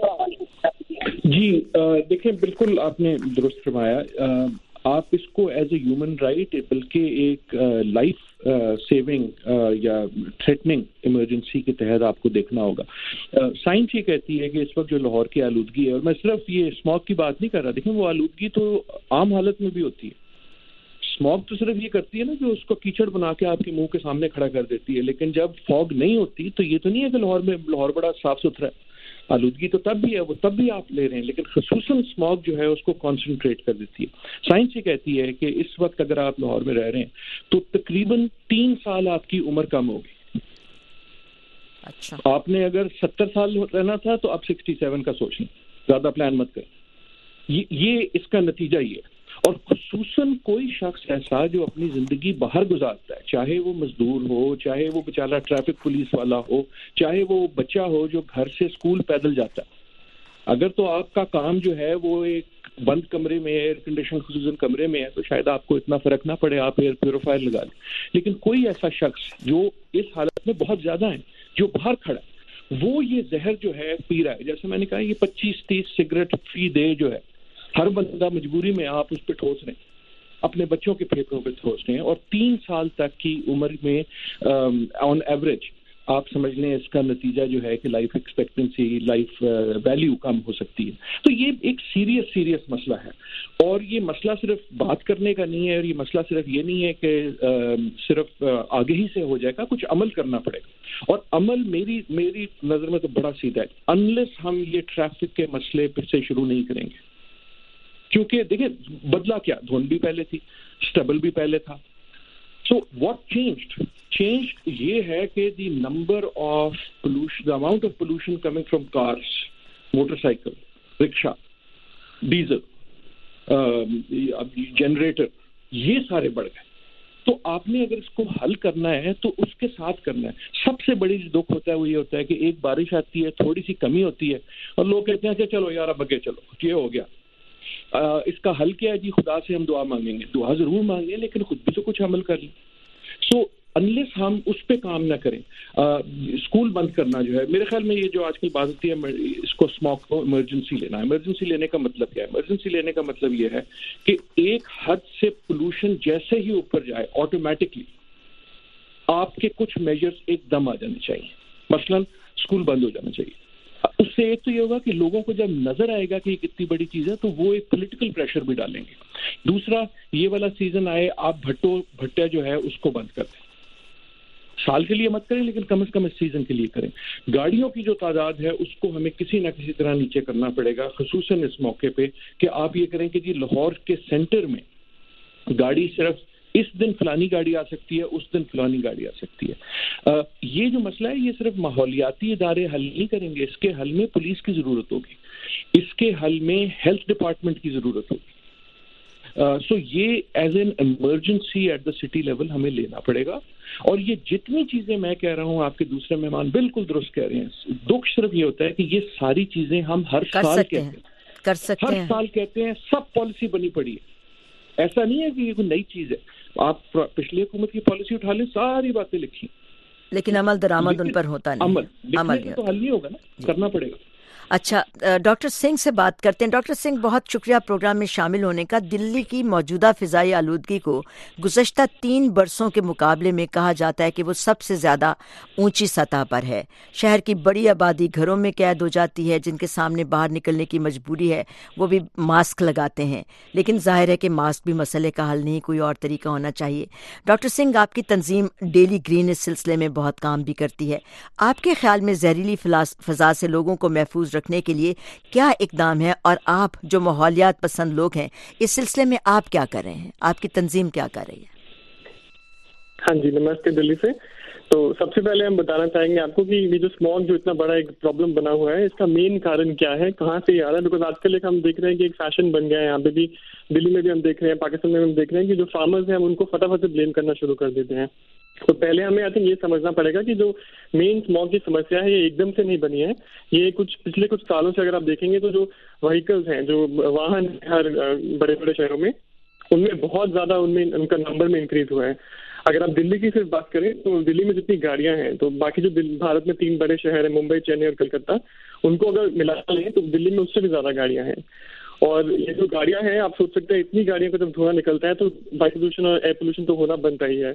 [SPEAKER 3] جی دیکھیں, بالکل آپ نے درست فرمایا. آپ اس کو ایز اے ہیومن رائٹ بلکہ ایک لائف سیونگ یا تھریٹننگ ایمرجنسی کے تحت آپ کو دیکھنا ہوگا. سائنس یہ کہتی ہے کہ اس وقت جو لاہور کی آلودگی ہے, اور میں صرف یہ اسموگ کی بات نہیں کر رہا, دیکھیں وہ آلودگی تو عام حالت میں بھی ہوتی ہے. اسموگ تو صرف یہ کرتی ہے نا کہ اس کو کیچڑ بنا کے آپ کے منہ کے سامنے کھڑا کر دیتی ہے, لیکن جب فوگ نہیں ہوتی تو یہ تو نہیں ہے کہ لاہور بڑا صاف ستھرا ہے. آلودگی تو تب بھی ہے, وہ تب بھی آپ لے رہے ہیں, لیکن خصوصاً اسموگ جو ہے اس کو کانسنٹریٹ کر دیتی ہے. سائنس یہ کہتی ہے کہ اس وقت اگر آپ لاہور میں رہ رہے ہیں تو تقریباً 3 سال آپ کی عمر کم ہوگی.
[SPEAKER 2] اچھا, آپ
[SPEAKER 3] نے اگر 70 سال رہنا تھا تو آپ 67 کا سوچ لیں, زیادہ پلان مت کریں. یہ اس کا نتیجہ یہ ہے. اور خصوصاً کوئی شخص ایسا جو اپنی زندگی باہر گزارتا ہے, چاہے وہ مزدور ہو, چاہے وہ بیچارہ ٹریفک پولیس والا ہو, چاہے وہ بچہ ہو جو گھر سے اسکول پیدل جاتا ہے, اگر تو آپ کا کام جو ہے وہ ایک بند کمرے میں, ایئر کنڈیشن خصوصاً کمرے میں ہے, تو شاید آپ کو اتنا فرق نہ پڑے, آپ ایئر پیوریفائر لگا لیں. لیکن کوئی ایسا شخص جو اس حالت میں بہت زیادہ ہے, جو باہر کھڑا ہے, وہ یہ زہر جو ہے پی رہا ہے. جیسے میں نے کہا, یہ 25-30 سگریٹ فی ڈے جو ہے ہر بندہ مجبوری میں آپ اس پہ ٹھوس رہے ہیں, اپنے بچوں کے پھیپھڑوں پہ ٹھوس رہے ہیں, اور 3 سال تک کی عمر میں آن ایوریج آپ سمجھ لیں اس کا نتیجہ جو ہے کہ لائف ایکسپیکٹنسی, لائف ویلیو کم ہو سکتی ہے. تو یہ ایک سیریس مسئلہ ہے, اور یہ مسئلہ صرف بات کرنے کا نہیں ہے, اور یہ مسئلہ صرف یہ نہیں ہے کہ صرف آگے ہی سے ہو جائے گا, کچھ عمل کرنا پڑے گا. اور عمل میری نظر میں تو بڑا سیدھا ہے, انلیس ہم یہ ٹریفک کے مسئلے پھر سے شروع نہیں کریں گے. کیونکہ دیکھیں بدلا کیا, دھند بھی پہلے تھی, اسٹبل بھی پہلے تھا. سو واٹ چینجڈ یہ ہے کہ the number of pollution, the amount of pollution coming from cars, motorcycle, rickshaw, diesel, generator, یہ سارے بڑھ گئے. تو آپ نے اگر اس کو حل کرنا ہے تو اس کے ساتھ کرنا ہے. سب سے بڑی جو دکھ ہوتا ہے وہ یہ ہوتا ہے کہ ایک بارش آتی ہے, تھوڑی سی کمی ہوتی ہے, اور لوگ کہتے ہیں کہ چلو یار اب آگے چلو, یہ ہو گیا. اس کا حل کیا ہے جی؟ خدا سے ہم دعا مانگیں گے. دعا ضرور مانگیں, لیکن خود بھی تو کچھ عمل کر لیں. سو انلیس ہم اس پہ کام نہ کریں, اسکول بند کرنا جو ہے, میرے خیال میں یہ جو آج کل بات ہوتی ہے اس کو اسموگ کو ایمرجنسی لینا. ایمرجنسی لینے کا مطلب کیا ہے؟ ایمرجنسی لینے کا مطلب یہ ہے کہ ایک حد سے پولوشن جیسے ہی اوپر جائے آٹومیٹکلی آپ کے کچھ میجرز ایک دم آ جانے چاہیے. مثلاً اسکول بند ہو جانا چاہیے. اس سے ایک تو یہ ہوگا کہ لوگوں کو جب نظر آئے گا کہ یہ کتنی بڑی چیز ہے تو وہ ایک پولیٹیکل پریشر بھی ڈالیں گے. دوسرا, یہ والا سیزن آئے, آپ بھٹیا جو ہے اس کو بند کر دیں. سال کے لیے مت کریں, لیکن کم از کم اس سیزن کے لیے کریں. گاڑیوں کی جو تعداد ہے اس کو ہمیں کسی نہ کسی طرح نیچے کرنا پڑے گا, خصوصاً اس موقع پہ کہ آپ یہ کریں کہ جی لاہور کے سینٹر میں گاڑی صرف اس دن فلانی گاڑی آ سکتی ہے, اس دن فلانی گاڑی آ سکتی ہے. یہ جو مسئلہ ہے یہ صرف ماحولیاتی ادارے حل نہیں کریں گے, اس کے حل میں پولیس کی ضرورت ہوگی, اس کے حل میں ہیلتھ ڈپارٹمنٹ کی ضرورت ہوگی. سو یہ as an emergency at the city level ہمیں لینا پڑے گا. اور یہ جتنی چیزیں میں کہہ رہا ہوں, آپ کے دوسرے مہمان بالکل درست کہہ رہے ہیں. دکھ صرف یہ ہوتا ہے کہ یہ ساری چیزیں ہم ہر سال کہتے ہیں, ہر سال کہتے ہیں, سب پالیسی بنی پڑی ہے. ایسا نہیں ہے کہ یہ کوئی نئی چیز ہے. آپ پچھلی حکومت کی پالیسی اٹھا لیں, ساری باتیں لکھی,
[SPEAKER 2] لیکن عمل درآمد ان پر ہوتا نہیں.
[SPEAKER 3] عمل تو حل نہیں ہوگا نا, کرنا پڑے گا.
[SPEAKER 2] اچھا, ڈاکٹر سنگھ سے بات کرتے ہیں. ڈاکٹر سنگھ, بہت شکریہ پروگرام میں شامل ہونے کا. دلی کی موجودہ فضائی آلودگی کو گزشتہ 3 برسوں کے مقابلے میں کہا جاتا ہے کہ وہ سب سے زیادہ اونچی سطح پر ہے. شہر کی بڑی آبادی گھروں میں قید ہو جاتی ہے, جن کے سامنے باہر نکلنے کی مجبوری ہے وہ بھی ماسک لگاتے ہیں. لیکن ظاہر ہے کہ ماسک بھی مسئلے کا حل نہیں, کوئی اور طریقہ ہونا چاہیے. ڈاکٹر سنگھ, آپ کی تنظیم ڈیلی گرین اس سلسلے میں بہت کام بھی کرتی ہے. آپ کے خیال میں زہریلی فضا سے لوگوں کو محفوظ رکھنے کے لیے کیا اقدام ہے, اور آپ جو ماحولیات پسند لوگ ہیں اس سلسلے میں آپ کیا کر رہے ہیں, آپ کی تنظیم کیا کر رہی ہے؟
[SPEAKER 8] ہاں جی, نمستے دلی سے. تو سب سے پہلے ہم بتانا چاہیں گے آپ کو کہ یہ جو اسموگ جو اتنا بڑا ایک پرابلم بنا ہوا ہے, اس کا مین کارن کیا ہے, کہاں سے یہ آ رہا ہے. بیکاز آج کل ایک ہم دیکھ رہے ہیں کہ ایک فیشن بن گیا ہے, یہاں پہ بھی دلی میں بھی ہم دیکھ رہے ہیں, پاکستان میں بھی ہم دیکھ رہے ہیں کہ جو فارمرز ہیں ہم ان کو فٹافٹ سے بلیم کرنا شروع کر دیتے ہیں. تو پہلے ہمیں آئی تھنک یہ سمجھنا پڑے گا کہ جو مین اسموگ کی سمسیا ہے یہ ایک دم سے نہیں بنی ہے. یہ پچھلے کچھ سالوں سے اگر آپ دیکھیں گے تو جو وہیکلز ہیں, جو واہن ہر بڑے بڑے شہروں میں, ان میں بہت زیادہ ان کا نمبر میں انکریز ہوا ہے. اگر آپ دلی کی صرف بات کریں تو دلی میں جتنی گاڑیاں ہیں, تو باقی جو بھارت میں 3 بڑے شہر ہیں, ممبئی, چنئی اور کلکتہ, ان کو اگر ملا لیں تو دلی میں اس سے بھی زیادہ گاڑیاں ہیں. اور یہ جو گاڑیاں ہیں, آپ سوچ سکتے ہیں اتنی گاڑیوں کا جب دھواں نکلتا ہے تو وائس پولوشن اور ایئر پولوشن تو ہونا بنتا ہی ہے.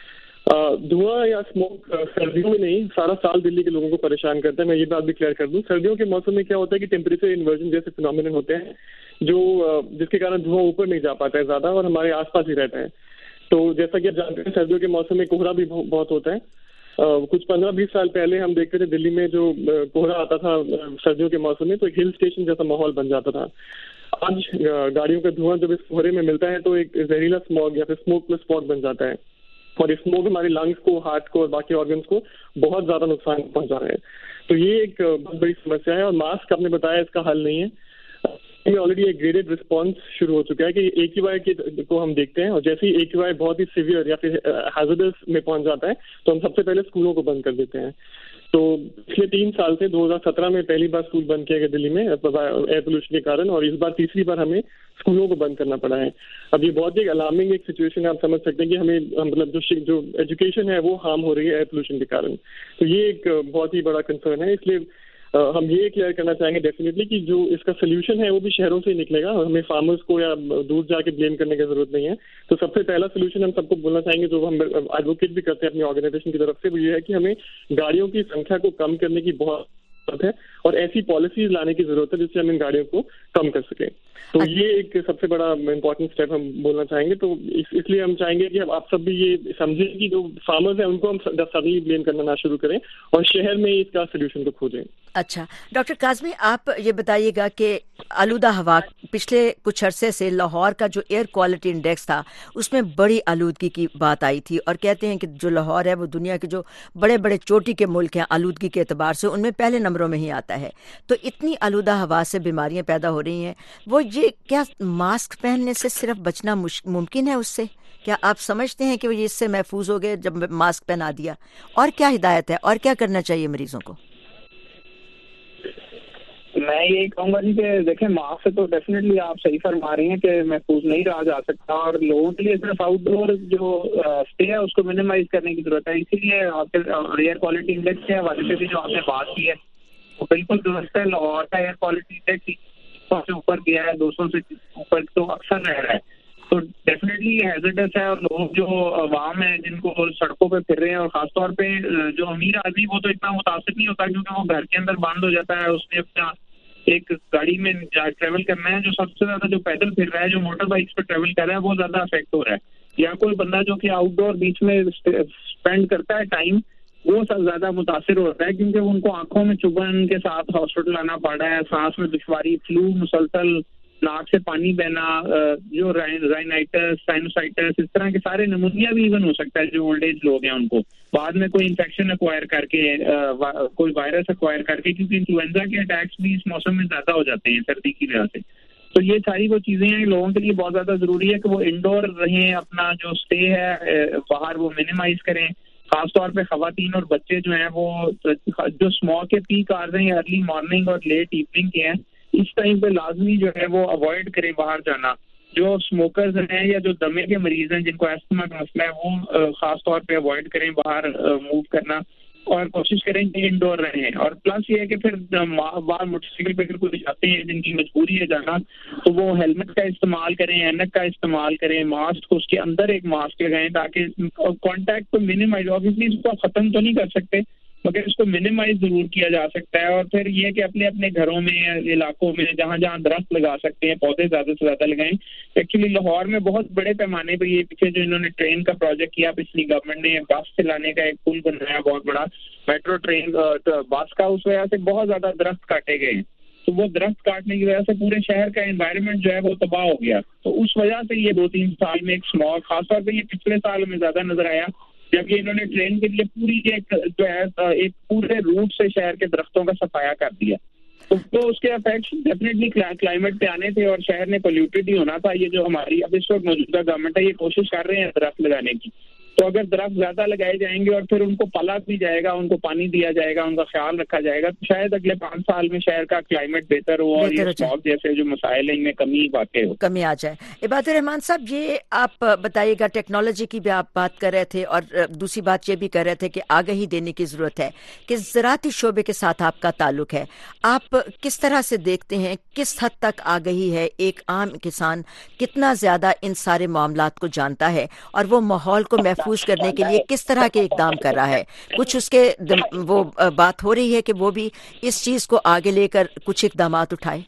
[SPEAKER 8] دھواں یا اسموک سردیوں میں نہیں, سارا سال دلی کے لوگوں کو پریشان کرتا ہے. میں یہ بات بھی کلیئر کر دوں, سردیوں کے موسم میں کیا ہوتا ہے کہ ٹیمپریچر انورژن جیسے فینومینن ہوتے ہیں, جو جس کے کارن دھواں اوپر نہیں جا پاتا ہے زیادہ اور ہمارے آس پاس ہی رہتا ہے. تو جیسا کہ آپ جانتے ہیں سردیوں کے موسم میں کوہرا بھی بہت ہوتا ہے. کچھ 15-20 سال پہلے ہم دیکھتے تھے دلی میں جو کوہرا آتا تھا سردیوں کے موسم میں, تو ایک ہل اسٹیشن جیسا ماحول بن جاتا تھا. آج گاڑیوں کا دھواں جب اس کوہرے میں ملتا ہے تو ایک زہریلا اسموگ یا پھر اسموک پلس اسپاٹ بن جاتا ہے, اور اسموگ ہمارے لنگس کو, ہارٹ کو اور باقی آرگنس کو بہت زیادہ نقصان پہنچا رہے ہیں. تو یہ ایک بہت بڑی سمسیا ہے, اور ماسک آپ نے بتایا اس کا حل نہیں ہے. میں آلریڈی ایک گریڈڈ رسپانس شروع ہو چکا ہے کہ AQI کو ہم دیکھتے ہیں, اور جیسے ہی AQI بہت ہی سیویئر یا پھر ہیزارڈس میں پہنچ جاتا ہے تو ہم سب سے پہلے اسکولوں کو بند کر دیتے ہیں. تو پچھلے 3 سال سے 2017 میں پہلی بار اسکول بند کیا گیا دلی میں ایئر پولوشن کے کارن, اور اس بار تیسری بار ہمیں اسکولوں کو بند کرنا پڑا ہے. اب یہ بہت ہی الارمنگ ایک سچویشن ہے, آپ سمجھ سکتے ہیں کہ ہمیں مطلب جو ایجوکیشن ہے وہ ہارم ہو رہی ہے ایئر پولوشن کے کارن. تو یہ ایک بہت ہی بڑا کنسرن ہے. اس لیے ہم یہ کلیئر کرنا چاہیں گے ڈیفینیٹلی کہ جو اس کا سلیوشن ہے وہ بھی شہروں سے ہی نکلے گا, ہمیں فارمرز کو یا دور جا کے بلیم کرنے کی ضرورت نہیں ہے. تو سب سے پہلا سلیوشن ہم سب کو بولنا چاہیں گے, جو ہم ایڈوکیٹ بھی کرتے ہیں اپنی آرگنائزیشن کی طرف سے, وہ یہ ہے کہ ہمیں گاڑیوں کی سنکھیا کو کم کرنے کی بہت ضرورت ہے, اور ایسی پالیسیز لانے کی ضرورت ہے جس سے ہم ان گاڑیوں کو کم کر سکیں. تو یہ ایک سب سے بڑا امپورٹنٹ اسٹیپ ہم بولنا چاہیں گے. تو اس لیے ہم چاہیں گے کہ آپ سب بھی یہ سمجھیں کہ جو فارمرز ہیں ان کو ہم سبھی بلیم کرنا نہ شروع کریں, اور شہر میں اس کا سولوشن کو کھوجیں.
[SPEAKER 2] اچھا ڈاکٹر کاظمی, آپ یہ بتائیے گا کہ آلودہ ہوا, پچھلے کچھ عرصے سے لاہور کا جو ایئر کوالٹی انڈیکس تھا اس میں بڑی آلودگی کی بات آئی تھی, اور کہتے ہیں کہ جو لاہور ہے وہ دنیا کے جو بڑے بڑے چوٹی کے ملک ہیں آلودگی کے اعتبار سے ان میں پہلے نمبروں میں ہی آتا ہے. تو اتنی آلودہ ہوا سے بیماریاں پیدا ہو رہی ہیں, وہ یہ کیا ماسک پہننے سے صرف بچنا ممکن ہے اس سے؟ کیا آپ سمجھتے ہیں کہ وہ اس سے محفوظ ہو گئے جب ماسک پہنا دیا؟ اور کیا ہدایت ہے, اور کیا کرنا چاہیے مریضوں کو؟
[SPEAKER 7] میں یہی کہوں گا جی کہ دیکھیں, ماسک سے تو ڈیفینیٹلی آپ صحیح فرما رہی ہیں کہ محفوظ نہیں رہا جا سکتا, اور لوگوں کے لیے صرف آؤٹ ڈور جو اسٹے ہے اس کو منیمائز کرنے کی ضرورت ہے. اسی لیے ایئر کوالٹی انڈیکس کے حوالے سے بھی جو آپ نے بات کی ہے وہ بالکل درست ہے. لاہور کا ایئر کوالٹی انڈیکس 100 سے اوپر گیا ہے, 200 سے اوپر تو اکثر رہ رہا ہے. تو ڈیفینیٹلی یہ ہیزارڈس ہے, اور لوگ جو عوام ہیں جن کو سڑکوں پہ پھر رہے ہیں, اور خاص طور پہ جو امیر آدمی وہ تو اتنا متاثر نہیں ہوتا کیونکہ وہ گھر کے اندر بند ہو جاتا ہے, اس نے اپنا ایک گاڑی میں ٹریول کرنا ہے. جو سب سے زیادہ جو پیدل پھر رہا ہے, جو موٹر بائکس پہ ٹریول کر رہا ہے, وہ زیادہ افیکٹ ہو رہا ہے. یا کوئی بندہ جو کہ آؤٹ ڈور بیچ میں اسپینڈ کرتا ہے ٹائم, وہ سب زیادہ متاثر ہوتا ہے کیونکہ ان کو آنکھوں میں چبھن کے ساتھ ہاسپٹل آنا پڑ رہا ہے, سانس میں دشواری, فلو مسلسل, ناک سے پانی بہنا, جو رائنائٹس, سائنوسائٹس, اس طرح کے سارے نمونیا بھی ایون ہو سکتا ہے جو اولڈ ایج لوگ ہیں ان کو, بعد میں کوئی انفیکشن ایکوائر کر کے, کوئی وائرس ایکوائر کر کے, کیونکہ انفلوئنزا کے اٹیکس بھی اس موسم میں زیادہ ہو جاتے ہیں سردی کی وجہ سے. تو یہ ساری وہ چیزیں ہیں لوگوں کے لیے بہت زیادہ ضروری ہے کہ وہ انڈور رہیں, اپنا جو اسٹے ہے باہر وہ منیمائز کریں. خاص طور پہ خواتین اور بچے جو ہیں وہ جو اسموک کے پیک آ رہے ہیں ارلی مارننگ اور لیٹ ایوننگ کے ہیں, اس ٹائم پہ لازمی جو ہے وہ اوائڈ کریں باہر جانا. جو اسموکرز ہیں یا جو دمے کے مریض ہیں جن کو ایستھما کا مسئلہ ہے وہ خاص طور پہ اوائڈ کریں باہر موو کرنا, اور کوشش کریں کہ انڈور رہیں. اور پلس یہ ہے کہ پھر باہر موٹر سائیکل پہ اگر کوئی جاتے ہیں جن کی مجبوری ہے جانا, تو وہ ہیلمٹ کا استعمال کریں, اینک کا استعمال کریں, ماسک کو اس کے اندر ایک ماسک لگائیں تاکہ کانٹیکٹ کو منیمائز, آبویسلی اس کو ختم تو نہیں کر سکتے مگر اس کو منیمائز ضرور کیا جا سکتا ہے. اور پھر یہ کہ اپنے اپنے گھروں میں, علاقوں میں جہاں جہاں درخت لگا سکتے ہیں پودے زیادہ سے زیادہ لگائیں. ایکچولی لاہور میں بہت بڑے پیمانے پہ یہ پیچھے جو انہوں نے ٹرین کا پروجیکٹ کیا پچھلی گورنمنٹ نے, بس چلانے کا ایک پل بنایا بہت بڑا میٹرو ٹرین بس کا, اس وجہ سے بہت زیادہ درخت کاٹے گئے. تو وہ درخت کاٹنے کی وجہ سے پورے شہر کا انوائرمنٹ جو ہے وہ تباہ ہو گیا. تو اس وجہ سے یہ 2-3 سال میں ایک اسموگ, خاص طور پہ یہ پچھلے سال میں زیادہ نظر آیا جب کہ انہوں نے ٹرین کے لیے پوری جو ہے ایک پورے روٹ سے شہر کے درختوں کا صفایا کر دیا. تو اس کے افیکٹس ڈیفینیٹلی کلائمیٹ پہ آنے تھے اور شہر نے پولیوٹیڈ ہی ہونا تھا. یہ جو ہماری اب اس وقت موجودہ گورنمنٹ ہے یہ کوشش کر رہے ہیں درخت لگانے کی. تو اگر درخت زیادہ لگائے جائیں گے اور پھر ان کو پالا بھی جائے گا, ان کو پانی دیا جائے گا, ان کا خیال رکھا جائے گا, تو شاید اگلے 5 سال میں شہر کا کلائمیٹ بہتر ہو اور یہ اسموگ جیسے جو مسائل ہیں ان میں کمی واقع ہو,
[SPEAKER 2] کمی آ جائے. عباد الرحمان صاحب, یہ آپ بتائیے گا, ٹیکنالوجی کی بھی آپ بات کر رہے تھے اور دوسری بات یہ بھی کر رہے تھے کہ آگہی دینے کی ضرورت ہے کہ زراعتی شعبے کے ساتھ آپ کا تعلق ہے. آپ کس طرح سے دیکھتے ہیں, کس حد تک آگہی ہے, ایک عام کسان کتنا زیادہ ان سارے معاملات کو جانتا ہے اور وہ ماحول کو محفوظ کرنے کے لیے کس طرح کے اقدام کر رہا ہے؟ کچھ اس کے وہ بات ہو رہی ہے کہ وہ بھی اس چیز کو آگے لے کر کچھ اقدامات اٹھائے.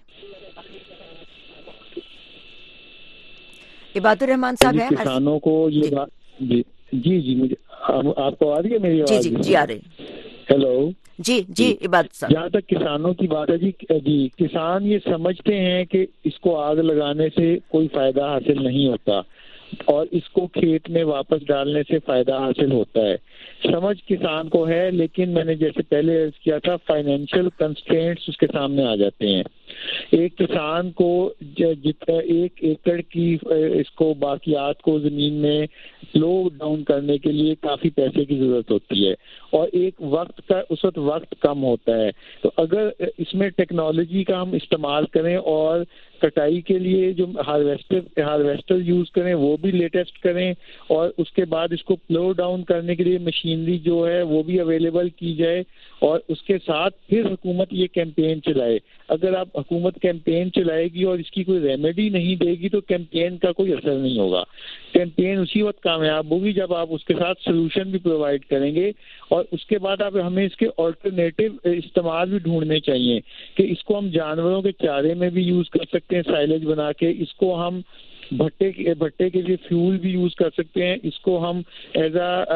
[SPEAKER 2] عباد الرحمان صاحب ہیں
[SPEAKER 4] کسانوں کو یہ بات, جی مجھے آپ کو آ رہی ہے میری آواز؟
[SPEAKER 2] جی آ رہی.
[SPEAKER 4] ہیلو.
[SPEAKER 2] جی عباد صاحب,
[SPEAKER 4] جہاں تک کسانوں کی بات ہے جی کسان یہ سمجھتے ہیں کہ اس کو آگ لگانے سے کوئی فائدہ حاصل نہیں ہوتا اور اس کو کھیت میں واپس ڈالنے سے فائدہ حاصل ہوتا ہے. سمجھ کسان کو ہے, لیکن میں نے جیسے پہلے عرض کیا تھا فائنینشیل کنسٹرینٹس اس کے سامنے آ جاتے ہیں. ایک کسان کو جتنا 1 ایکڑ کی اس کو باقیات کو زمین میں سلو ڈاؤن کرنے کے لیے کافی پیسے کی ضرورت ہوتی ہے اور ایک وقت کا اس وقت وقت کم ہوتا ہے. تو اگر اس میں ٹیکنالوجی کا ہم استعمال کریں اور کٹائی کے لیے جو ہارویسٹر یوز کریں وہ بھی لیٹسٹ کریں اور اس کے بعد اس کو پلو ڈاؤن کرنے کے لیے مشینری جو ہے وہ بھی اویلیبل کی جائے اور اس کے ساتھ پھر حکومت یہ کیمپین چلائے. اگر آپ حکومت کیمپین چلائے گی اور اس کی کوئی ریمیڈی نہیں دے گی تو کیمپین کا کوئی اثر نہیں ہوگا. کیمپین اسی وقت کامیاب ہوگی جب آپ اس کے ساتھ سلوشن بھی پرووائڈ کریں گے اور اس کے بعد ہمیں اس کے آلٹرنیٹو استعمال بھی ڈھونڈنے چاہیے کہ اس کو ہم جانوروں کے چارے میں بھی یوز کر سکتے ہیں سائلیج بنا کے, اس کو ہم بھٹے کے لیے فیول بھی یوز کر سکتے ہیں, اس کو ہم ایز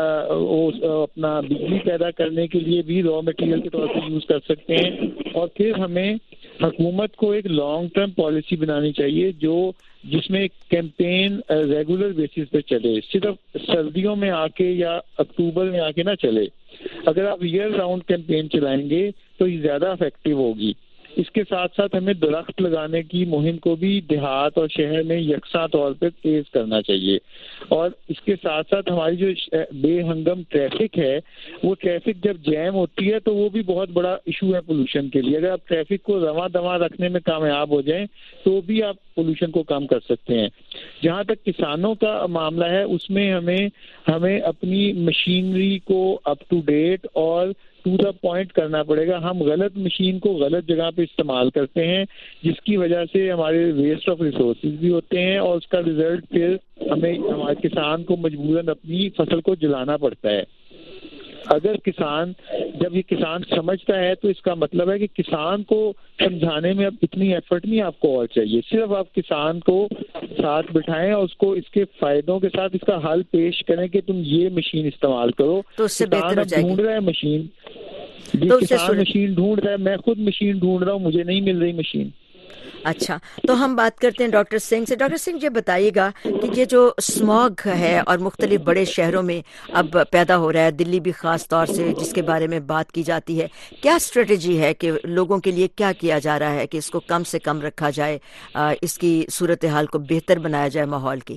[SPEAKER 4] اپنا بجلی پیدا کرنے کے لیے بھی را مٹیریل کے طور پر یوز کر سکتے ہیں. اور پھر ہمیں حکومت کو ایک لانگ ٹرم پالیسی بنانی چاہیے جس میں ایک کیمپین ریگولر بیسس پہ چلے, صرف سردیوں میں آ کے یا اکتوبر میں آ کے نہ چلے. اگر آپ ایئر راؤنڈ کیمپین چلائیں گے تو یہ زیادہ افیکٹو ہوگی. اس کے ساتھ ساتھ ہمیں درخت لگانے کی مہم کو بھی دیہات اور شہر میں یکساں طور پہ تیز کرنا چاہیے. اور اس کے ساتھ ساتھ ہماری جو بے ہنگم ٹریفک ہے وہ ٹریفک جب جیم ہوتی ہے تو وہ بھی بہت بڑا ایشو ہے پولوشن کے لیے. اگر آپ ٹریفک کو رواں دواں رکھنے میں کامیاب ہو جائیں تو بھی آپ پولوشن کو کم کر سکتے ہیں. جہاں تک کسانوں کا معاملہ ہے اس میں ہمیں اپنی مشینری کو اپ ٹو ڈیٹ اور ٹو دا پوائنٹ کرنا پڑے گا. ہم غلط مشین کو غلط جگہ پہ استعمال کرتے ہیں جس کی وجہ سے ہمارے ویسٹ آف ریسورسز بھی ہوتے ہیں اور اس کا ریزلٹ پھر ہمارے کسان کو مجبوراً اپنی فصل کو جلانا پڑتا ہے. اگر جب یہ کسان سمجھتا ہے تو اس کا مطلب ہے کہ کسان کو سمجھانے میں اب اتنی ایفرٹ نہیں آپ کو اور چاہیے, صرف آپ کسان کو ساتھ بٹھائیں اور اس کو اس کے فائدوں کے ساتھ اس کا حل پیش کریں کہ تم یہ مشین استعمال کرو.
[SPEAKER 2] تو اس سے بہتر ہو جائے گی.
[SPEAKER 4] ڈھونڈ رہا ہے مشین, کسان مشین ڈھونڈ رہا ہے, میں خود مشین ڈھونڈ رہا ہوں, مجھے نہیں مل رہی مشین.
[SPEAKER 2] اچھا، تو ہم بات کرتے ہیں ڈاکٹر سنگھ سے. ڈاکٹر سنگھ، یہ بتائیے گا کہ یہ جو اسموگ ہے اور مختلف بڑے شہروں میں اب پیدا ہو رہا ہے، دلی بھی خاص طور سے جس کے بارے میں بات کی جاتی ہے، کیا اسٹریٹجی ہے کہ لوگوں کے لیے کیا کیا جا رہا ہے کہ اس کو کم سے کم رکھا جائے، اس کی صورتحال کو بہتر بنایا جائے ماحول کی؟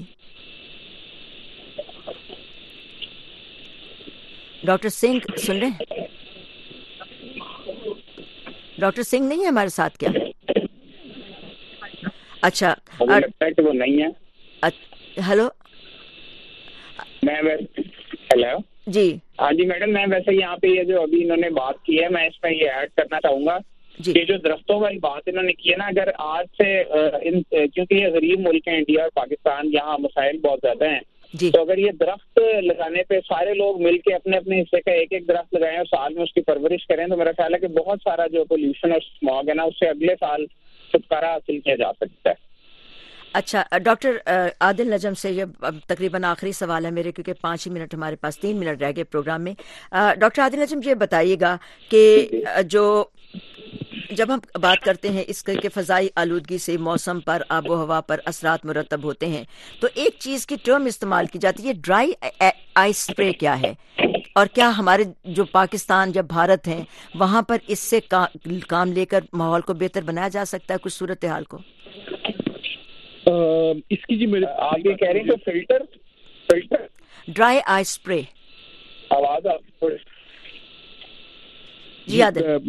[SPEAKER 2] ڈاکٹر سنگھ سن رہے ہیں؟ ڈاکٹر سنگھ نہیں ہے ہمارے ساتھ کیا؟ اچھا،
[SPEAKER 7] لگتا ہے کہ وہ نہیں ہے.
[SPEAKER 2] ہلو،
[SPEAKER 7] ہیلو
[SPEAKER 2] جی.
[SPEAKER 7] ہاں جی میڈم، میں ویسے یہاں پہ یہ جو ابھی انہوں نے بات کی ہے، میں اس میں یہ ایڈ کرنا چاہوں گا کہ جو درختوں والی بات انہوں نے کی ہے نا، اگر آج سے کیونکہ یہ غریب ملک ہیں انڈیا اور پاکستان، یہاں مسائل بہت زیادہ ہیں، تو اگر یہ درخت لگانے پہ سارے لوگ مل کے اپنے اپنے حصے کا ایک ایک درخت لگائیں اور سال میں اس کی پرورش کریں، تو میرا خیال ہے کہ بہت سارا جو پولوشن اور اسموگ ہے نا، اس سے اگلے سال چھٹکارا حاصل کیا جا سکتا ہے.
[SPEAKER 2] اچھا، ڈاکٹر عادل نجم سے یہ تقریباً آخری سوال ہے میرے، کیونکہ 5 ہی منٹ ہمارے پاس، 3 منٹ رہ گئے پروگرام میں. ڈاکٹر عادل نجم، یہ بتائیے گا کہ جب ہم بات کرتے ہیں اس کے فضائی آلودگی سے موسم پر، آب و ہوا پر اثرات مرتب ہوتے ہیں، تو ایک چیز کی ٹرم استعمال کی جاتی ہے، ڈرائی آئس اسپرے کیا ہے، اور کیا ہمارے جو پاکستان یا بھارت ہیں وہاں پر اس سے کام لے کر ماحول کو بہتر بنایا جا سکتا ہے کچھ صورتحال کو؟
[SPEAKER 3] اس کی جی میرے
[SPEAKER 7] آپ یہ کہہ رہے ہیں کہ فلٹر
[SPEAKER 2] ڈرائی آئس اسپرے.
[SPEAKER 7] آواز
[SPEAKER 2] جی عادل،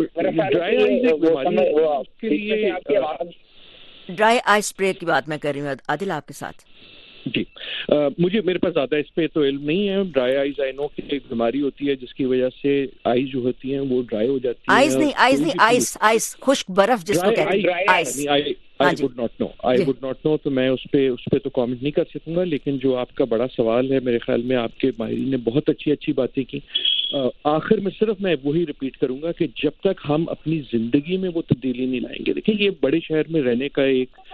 [SPEAKER 2] ڈرائی آئس اسپرے کی بات میں کر رہی ہوں. عادل آپ کے ساتھ.
[SPEAKER 3] جی مجھے میرے پاس زیادہ اس پہ تو علم نہیں ہے. ڈرائی آئیز آئی نو کہ ایک بیماری ہوتی ہے جس کی وجہ سے آئیز جو ہوتی ہیں وہ ڈرائی ہو جاتی ہیں.
[SPEAKER 2] آئیز نہیں آئس خشک برف جس کو کہتے ہیں. Ice
[SPEAKER 3] I would not know تو میں اس پہ تو کامنٹ نہیں کر سکوں گا. لیکن جو آپ کا بڑا سوال ہے، میرے خیال میں آپ کے ماہرین نے بہت اچھی باتیں کی. آخر میں صرف میں وہی ریپیٹ کروں گا کہ جب تک ہم اپنی زندگی میں وہ تبدیلی نہیں لائیں گے، دیکھیں یہ بڑے شہر میں رہنے کا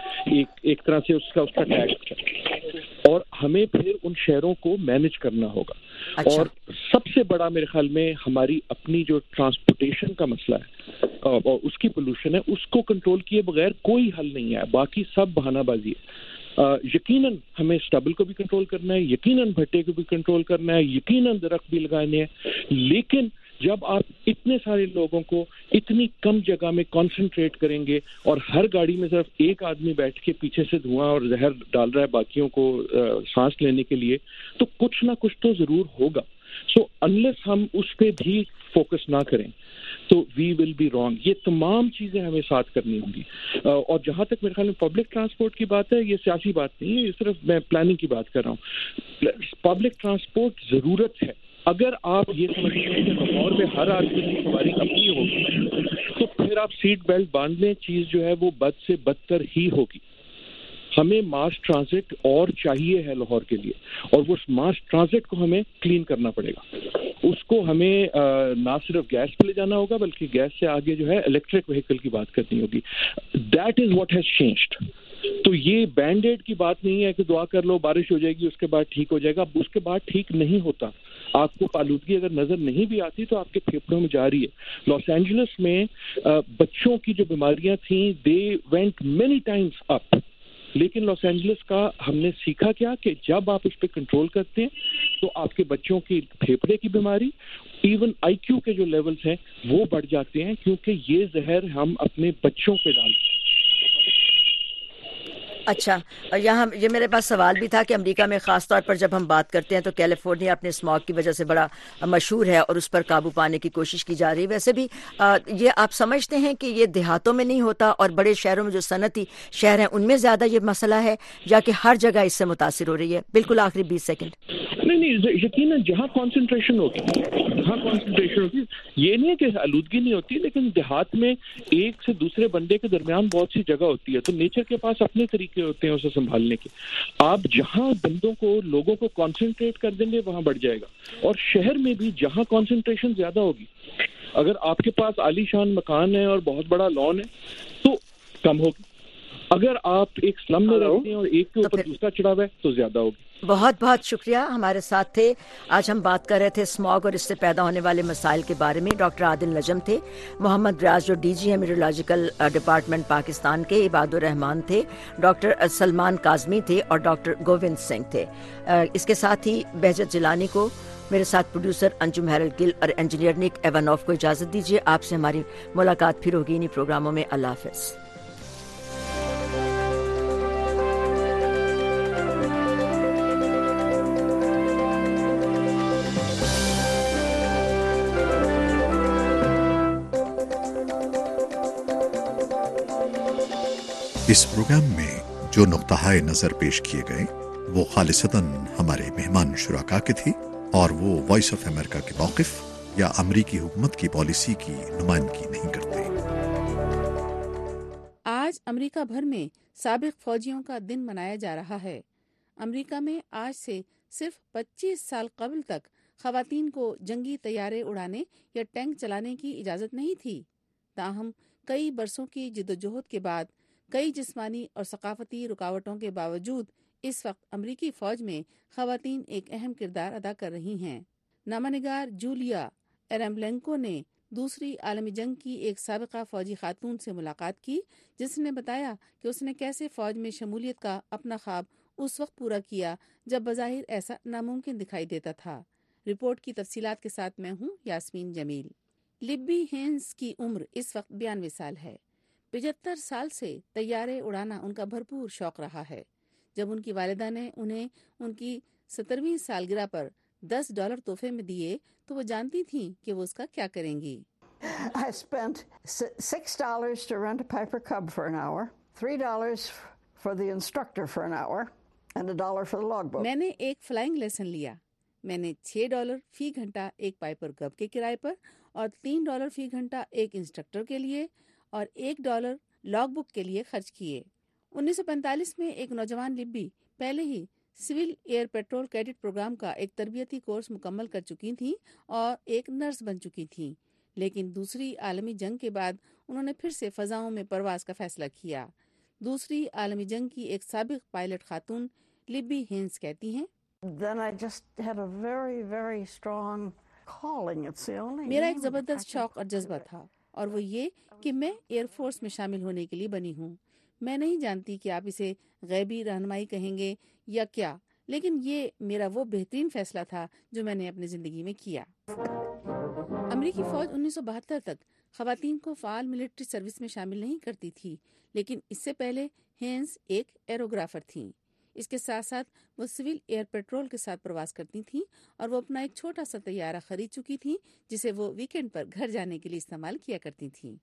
[SPEAKER 3] ایک طرح سے اس کا ٹیکس ہے، اور ہمیں پھر ان شہروں کو مینج کرنا ہوگا. اور سب سے بڑا میرے خیال میں ہماری اپنی جو ٹرانسپورٹیشن کا مسئلہ ہے اور اس کی پولوشن ہے، اس کو کنٹرول کیے بغیر کوئی حل نہیں ہے. باقی سب بہانہ بازی ہے. یقیناً ہمیں اسٹبل کو بھی کنٹرول کرنا ہے، یقیناً بھٹے کو بھی کنٹرول کرنا ہے، یقیناً درخت بھی لگانے ہیں. لیکن جب آپ اتنے سارے لوگوں کو اتنی کم جگہ میں کانسنٹریٹ کریں گے اور ہر گاڑی میں صرف ایک آدمی بیٹھ کے پیچھے سے دھواں اور زہر ڈال رہا ہے باقیوں کو سانس لینے کے لیے، تو کچھ نہ کچھ تو ضرور ہوگا. سو انلیس ہم اس پہ بھی فوکس نہ کریں تو وی ول بی رانگ. یہ تمام چیزیں ہمیں ساتھ کرنی ہوں گی. اور جہاں تک میرے خیال میں پبلک ٹرانسپورٹ کی بات ہے، یہ سیاسی بات نہیں ہے، یہ صرف میں پلاننگ کی بات کر رہا ہوں. پبلک ٹرانسپورٹ ضرورت ہے. اگر آپ یہ سمجھتے ہیں کہ لاہور میں ہر آدمی کی سواری اپنی ہوگی تو پھر آپ سیٹ بیلٹ باندھ لیں، چیز جو ہے وہ بد سے بدتر ہی ہوگی. ہمیں ماس ٹرانزٹ اور چاہیے ہے لاہور کے لیے، اور وہ ماس ٹرانزٹ کو ہمیں کلین کرنا پڑے گا. اس کو ہمیں نہ صرف گیس پہ لے جانا ہوگا بلکہ گیس سے آگے جو ہے الیکٹرک وہیکل کی بات کرنی ہوگی. That is what has changed. تو یہ بینڈ ایڈ کی بات نہیں ہے کہ دعا کر لو بارش ہو جائے گی اس کے بعد ٹھیک ہو جائے گا. اس کے بعد ٹھیک نہیں ہوتا. آپ کو آلودگی اگر نظر نہیں بھی آتی تو آپ کے پھیپھڑوں میں جا رہی ہے. لاس اینجلس میں بچوں کی جو بیماریاں تھیں they went many times up. لیکن لاس اینجلس کا ہم نے سیکھا کیا کہ جب آپ اس پہ کنٹرول کرتے ہیں تو آپ کے بچوں کی پھیپھڑے کی بیماری، ایون آئی کیو کے جو لیولز ہیں وہ بڑھ جاتے ہیں، کیونکہ یہ زہر ہم اپنے بچوں پہ ڈالتے ہیں.
[SPEAKER 2] اچھا، یہاں یہ میرے پاس سوال بھی تھا کہ امریکہ میں خاص طور پر جب ہم بات کرتے ہیں تو کیلیفورنیا اپنے اسموگ کی وجہ سے بڑا مشہور ہے اور اس پر قابو پانے کی کوشش کی جا رہی ہے. ویسے بھی یہ آپ سمجھتے ہیں کہ یہ دیہاتوں میں نہیں ہوتا اور بڑے شہروں میں جو صنعتی شہر ہیں ان میں زیادہ یہ مسئلہ ہے، یا کہ ہر جگہ اس سے متاثر ہو رہی ہے؟ بالکل آخری 20 سیکنڈ.
[SPEAKER 3] نہیں یقیناً جہاں کانسنٹریشن ہوگی یہ نہیں ہے کہ آلودگی نہیں ہوتی، لیکن دیہات میں ایک سے دوسرے بندے کے درمیان بہت سی جگہ ہوتی ہے، تو نیچر کے پاس اپنے طریقے ہوتے ہیں اسے سنبھالنے کے. آپ جہاں لوگوں کو کانسنٹریٹ کر دیں گے وہاں بڑھ جائے گا. اور شہر میں بھی جہاں کانسنٹریشن زیادہ ہوگی، اگر آپ کے پاس عالی شان مکان ہے اور بہت بڑا لان ہے تو کم ہوگی. اگر آپ ایک سلم میں رہتے ہیں اور ایک کے اوپر دوسرا چڑھا ہوا ہے تو زیادہ ہوگی.
[SPEAKER 2] بہت بہت شکریہ. ہمارے ساتھ تھے آج ہم بات کر رہے تھے اسموگ اور اس سے پیدا ہونے والے مسائل کے بارے میں. ڈاکٹر عادل نجم تھے, محمد ریاض جو ڈی جی ہیں میٹرولوجیکل ڈپارٹمنٹ پاکستان کے, عباد الرحمان تھے, ڈاکٹر سلمان کاظمی تھے اور ڈاکٹر گووند سنگھ تھے. اس کے ساتھ ہی بہجت جیلانی کو, میرے ساتھ پروڈیوسر انجم ہیرلڈ گل اور انجینئر نک ایوانوف کو اجازت دیجیے. آپ سے ہماری ملاقات پھر ہوگی انہی پروگراموں میں. اللہ حافظ.
[SPEAKER 9] اس پروگرام میں جو نقطہ نظر پیش کیے گئے وہ خالصتاً ہمارے مہمان شرکاء کے تھے اور وہ وائس آف امریکہ کے موقف یا امریکی حکومت کی پالیسی کی نمائندگی نہیں کرتے.
[SPEAKER 10] آج امریکہ بھر میں سابق فوجیوں کا دن منایا جا رہا ہے. امریکہ میں آج سے صرف 25 سال قبل تک خواتین کو جنگی طیارے اڑانے یا ٹینک چلانے کی اجازت نہیں تھی. تاہم کئی برسوں کی جدوجہد کے بعد, کئی جسمانی اور ثقافتی رکاوٹوں کے باوجود اس وقت امریکی فوج میں خواتین ایک اہم کردار ادا کر رہی ہیں. نامہ نگار جولیا ایرمبلینکو نے دوسری عالمی جنگ کی ایک سابقہ فوجی خاتون سے ملاقات کی, جس نے بتایا کہ اس نے کیسے فوج میں شمولیت کا اپنا خواب اس وقت پورا کیا جب بظاہر ایسا ناممکن دکھائی دیتا تھا. رپورٹ کی تفصیلات کے ساتھ میں ہوں یاسمین جمیل. لبی ہینس کی عمر اس وقت 92 سال ہے. 75 سال سے طیارے اڑانا ان کا بھرپور شوق رہا ہے. جب ان کی والدہ نے انہیں ان کی 70ویں سالگرہ پر $10 تحفے میں دیے تو وہ جانتی تھیں کہ وہ اس کا کیا کریں گی.
[SPEAKER 11] I spent $6 to rent a Piper Cub for an hour, $3 for the instructor for an hour, and $1 for the logbook.
[SPEAKER 10] میں نے ایک فلائنگ لیسن لیا. میں نے $6 فی گھنٹہ ایک پائپر کب کے کرائے پر اور $3 فی گھنٹہ ایک انسٹرکٹر کے لیے اور $1 لاگ بک کے لیے خرچ کیے. 1945 میں ایک نوجوان لبی پہلے ہی civil air patrol cadet program کا ایک تربیتی کورس مکمل کر چکی تھیں اور ایک نرس بن چکی تھیں. لیکن دوسری عالمی جنگ کے بعد انہوں نے پھر سے فضاؤں میں پرواز کا فیصلہ کیا. دوسری عالمی جنگ کی ایک سابق پائلٹ خاتون لبی ہینس کہتی ہیں,
[SPEAKER 11] Then I just had a very, very strong calling. It's the only
[SPEAKER 10] میرا ایک زبردست شوق اور جذبہ تھا اور وہ یہ کہ میں ایئر فورس میں شامل ہونے کے لیے بنی ہوں. میں نہیں جانتی کہ آپ اسے غیبی رہنمائی کہیں گے یا کیا, لیکن یہ میرا وہ بہترین فیصلہ تھا جو میں نے اپنی زندگی میں کیا. امریکی فوج 1972 تک خواتین کو فعال ملٹری سروس میں شامل نہیں کرتی تھی, لیکن اس سے پہلے ہینس ایک ایروگرافر تھیں. اس کے ساتھ ساتھ وہ سول ایئر پیٹرول کے ساتھ پرواز کرتی تھیں اور وہ اپنا ایک چھوٹا سا طیارہ خرید چکی تھیں جسے وہ ویکینڈ پر گھر جانے کے لیے استعمال کیا کرتی تھیں.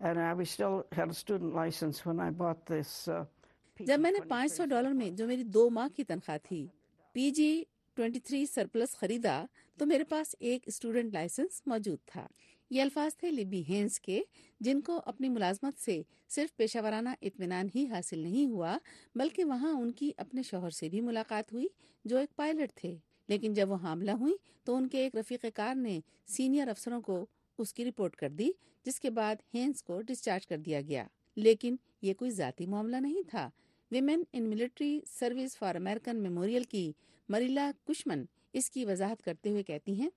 [SPEAKER 10] جب میں نے $500 میں, جو میری 2 ماہ کی تنخواہ تھی, PG-23 سرپلس خریدا تو میرے پاس ایک اسٹوڈنٹ لائسنس موجود تھا. یہ الفاظ تھے لبی ہینس کے, جن کو اپنی ملازمت سے صرف پیشہ ورانہ اطمینان ہی حاصل نہیں ہوا بلکہ وہاں ان کی اپنے شوہر سے بھی ملاقات ہوئی جو ایک پائلٹ تھے. لیکن جب وہ حاملہ ہوئی تو ان کے ایک رفیق کار نے سینئر افسروں کو اس کی رپورٹ کر دی, جس کے بعد ہینس کو ڈسچارج کر دیا گیا. لیکن یہ کوئی ذاتی معاملہ نہیں تھا. Women in military service for American memorial کی مریلا کشمن اس کی وضاحت کرتے ہوئے کہتی ہیں,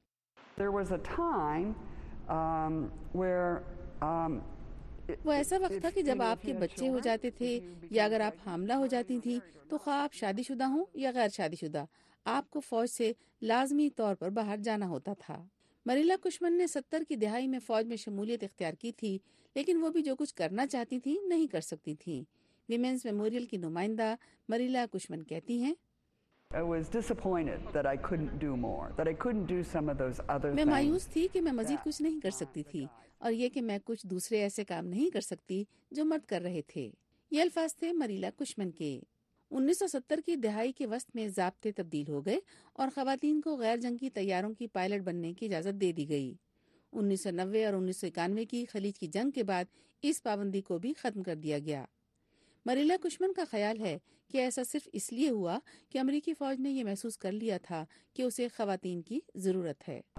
[SPEAKER 10] وہ ایسا وقت تھا کہ جب آپ کے بچے ہو جاتے تھے یا اگر آپ حاملہ ہو جاتی تھی تو خواہ آپ شادی شدہ ہوں یا غیر شادی شدہ, آپ کو فوج سے لازمی طور پر باہر جانا ہوتا تھا. مریلا کشمن نے 70 کی دہائی میں فوج میں شمولیت اختیار کی تھی, لیکن وہ بھی جو کچھ کرنا چاہتی تھی نہیں کر سکتی تھیں. ویمنز میموریل کی نمائندہ مریلا کشمن کہتی ہیں, میں مایوس تھی کہ میں مزید کچھ نہیں کر سکتی تھی اور یہ کہ میں کچھ دوسرے ایسے کام نہیں کر سکتی جو مرد کر رہے تھے. یہ الفاظ تھے مریلا کشمن کے. 1970 کی دہائی کے وسط میں ضابطے تبدیل ہو گئے اور خواتین کو غیر جنگی طیاروں کی پائلٹ بننے کی اجازت دے دی گئی. 1990 اور 1991 کی خلیج کی جنگ کے بعد اس پابندی کو بھی ختم کر دیا گیا. مریلا کشمن کا خیال ہے کہ ایسا صرف اس لیے ہوا کہ امریکی فوج نے یہ محسوس کر لیا تھا کہ اسے خواتین کی ضرورت ہے.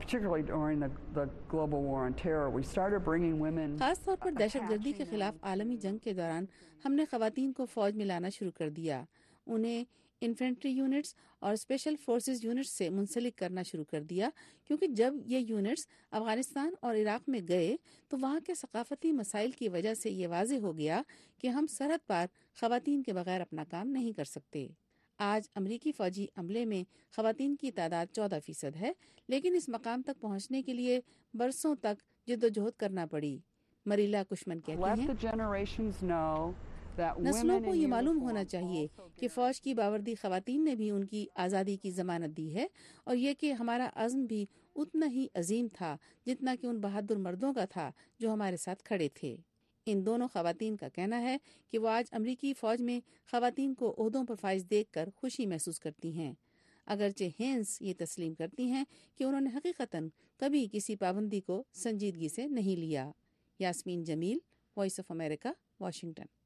[SPEAKER 10] خاص طور پر دہشت گردی کے خلاف عالمی جنگ کے دوران ہم نے خواتین کو فوج میں لانا شروع کر دیا. انہیں انفینٹری یونٹس اور اسپیشل فورسز یونٹس سے منسلک کرنا شروع کر دیا، کیونکہ جب یہ یونٹس افغانستان اور عراق میں گئے تو وہاں کے ثقافتی مسائل کی وجہ سے یہ واضح ہو گیا کہ ہم سرحد پار خواتین کے بغیر اپنا کام نہیں کر سکتے. آج امریکی فوجی عملے میں خواتین کی تعداد 14% ہے، لیکن اس مقام تک پہنچنے کے لیے برسوں تک جدوجہد کرنا پڑی. مریلا کشمن کہتی ہیں نسلوں کو یہ معلوم ہونا چاہیے کہ فوج کی باوردی خواتین نے بھی ان کی آزادی کی ضمانت دی ہے، اور یہ کہ ہمارا عزم بھی اتنا ہی عظیم تھا جتنا کہ ان بہادر مردوں کا تھا جو ہمارے ساتھ کھڑے تھے. ان دونوں خواتین کا کہنا ہے کہ وہ آج امریکی فوج میں خواتین کو عہدوں پر فائز دیکھ کر خوشی محسوس کرتی ہیں، اگرچہ ہینس یہ تسلیم کرتی ہیں کہ انہوں نے حقیقتاً کبھی کسی پابندی کو سنجیدگی سے نہیں لیا. Yasmeen Jamil, voice of America, Washington.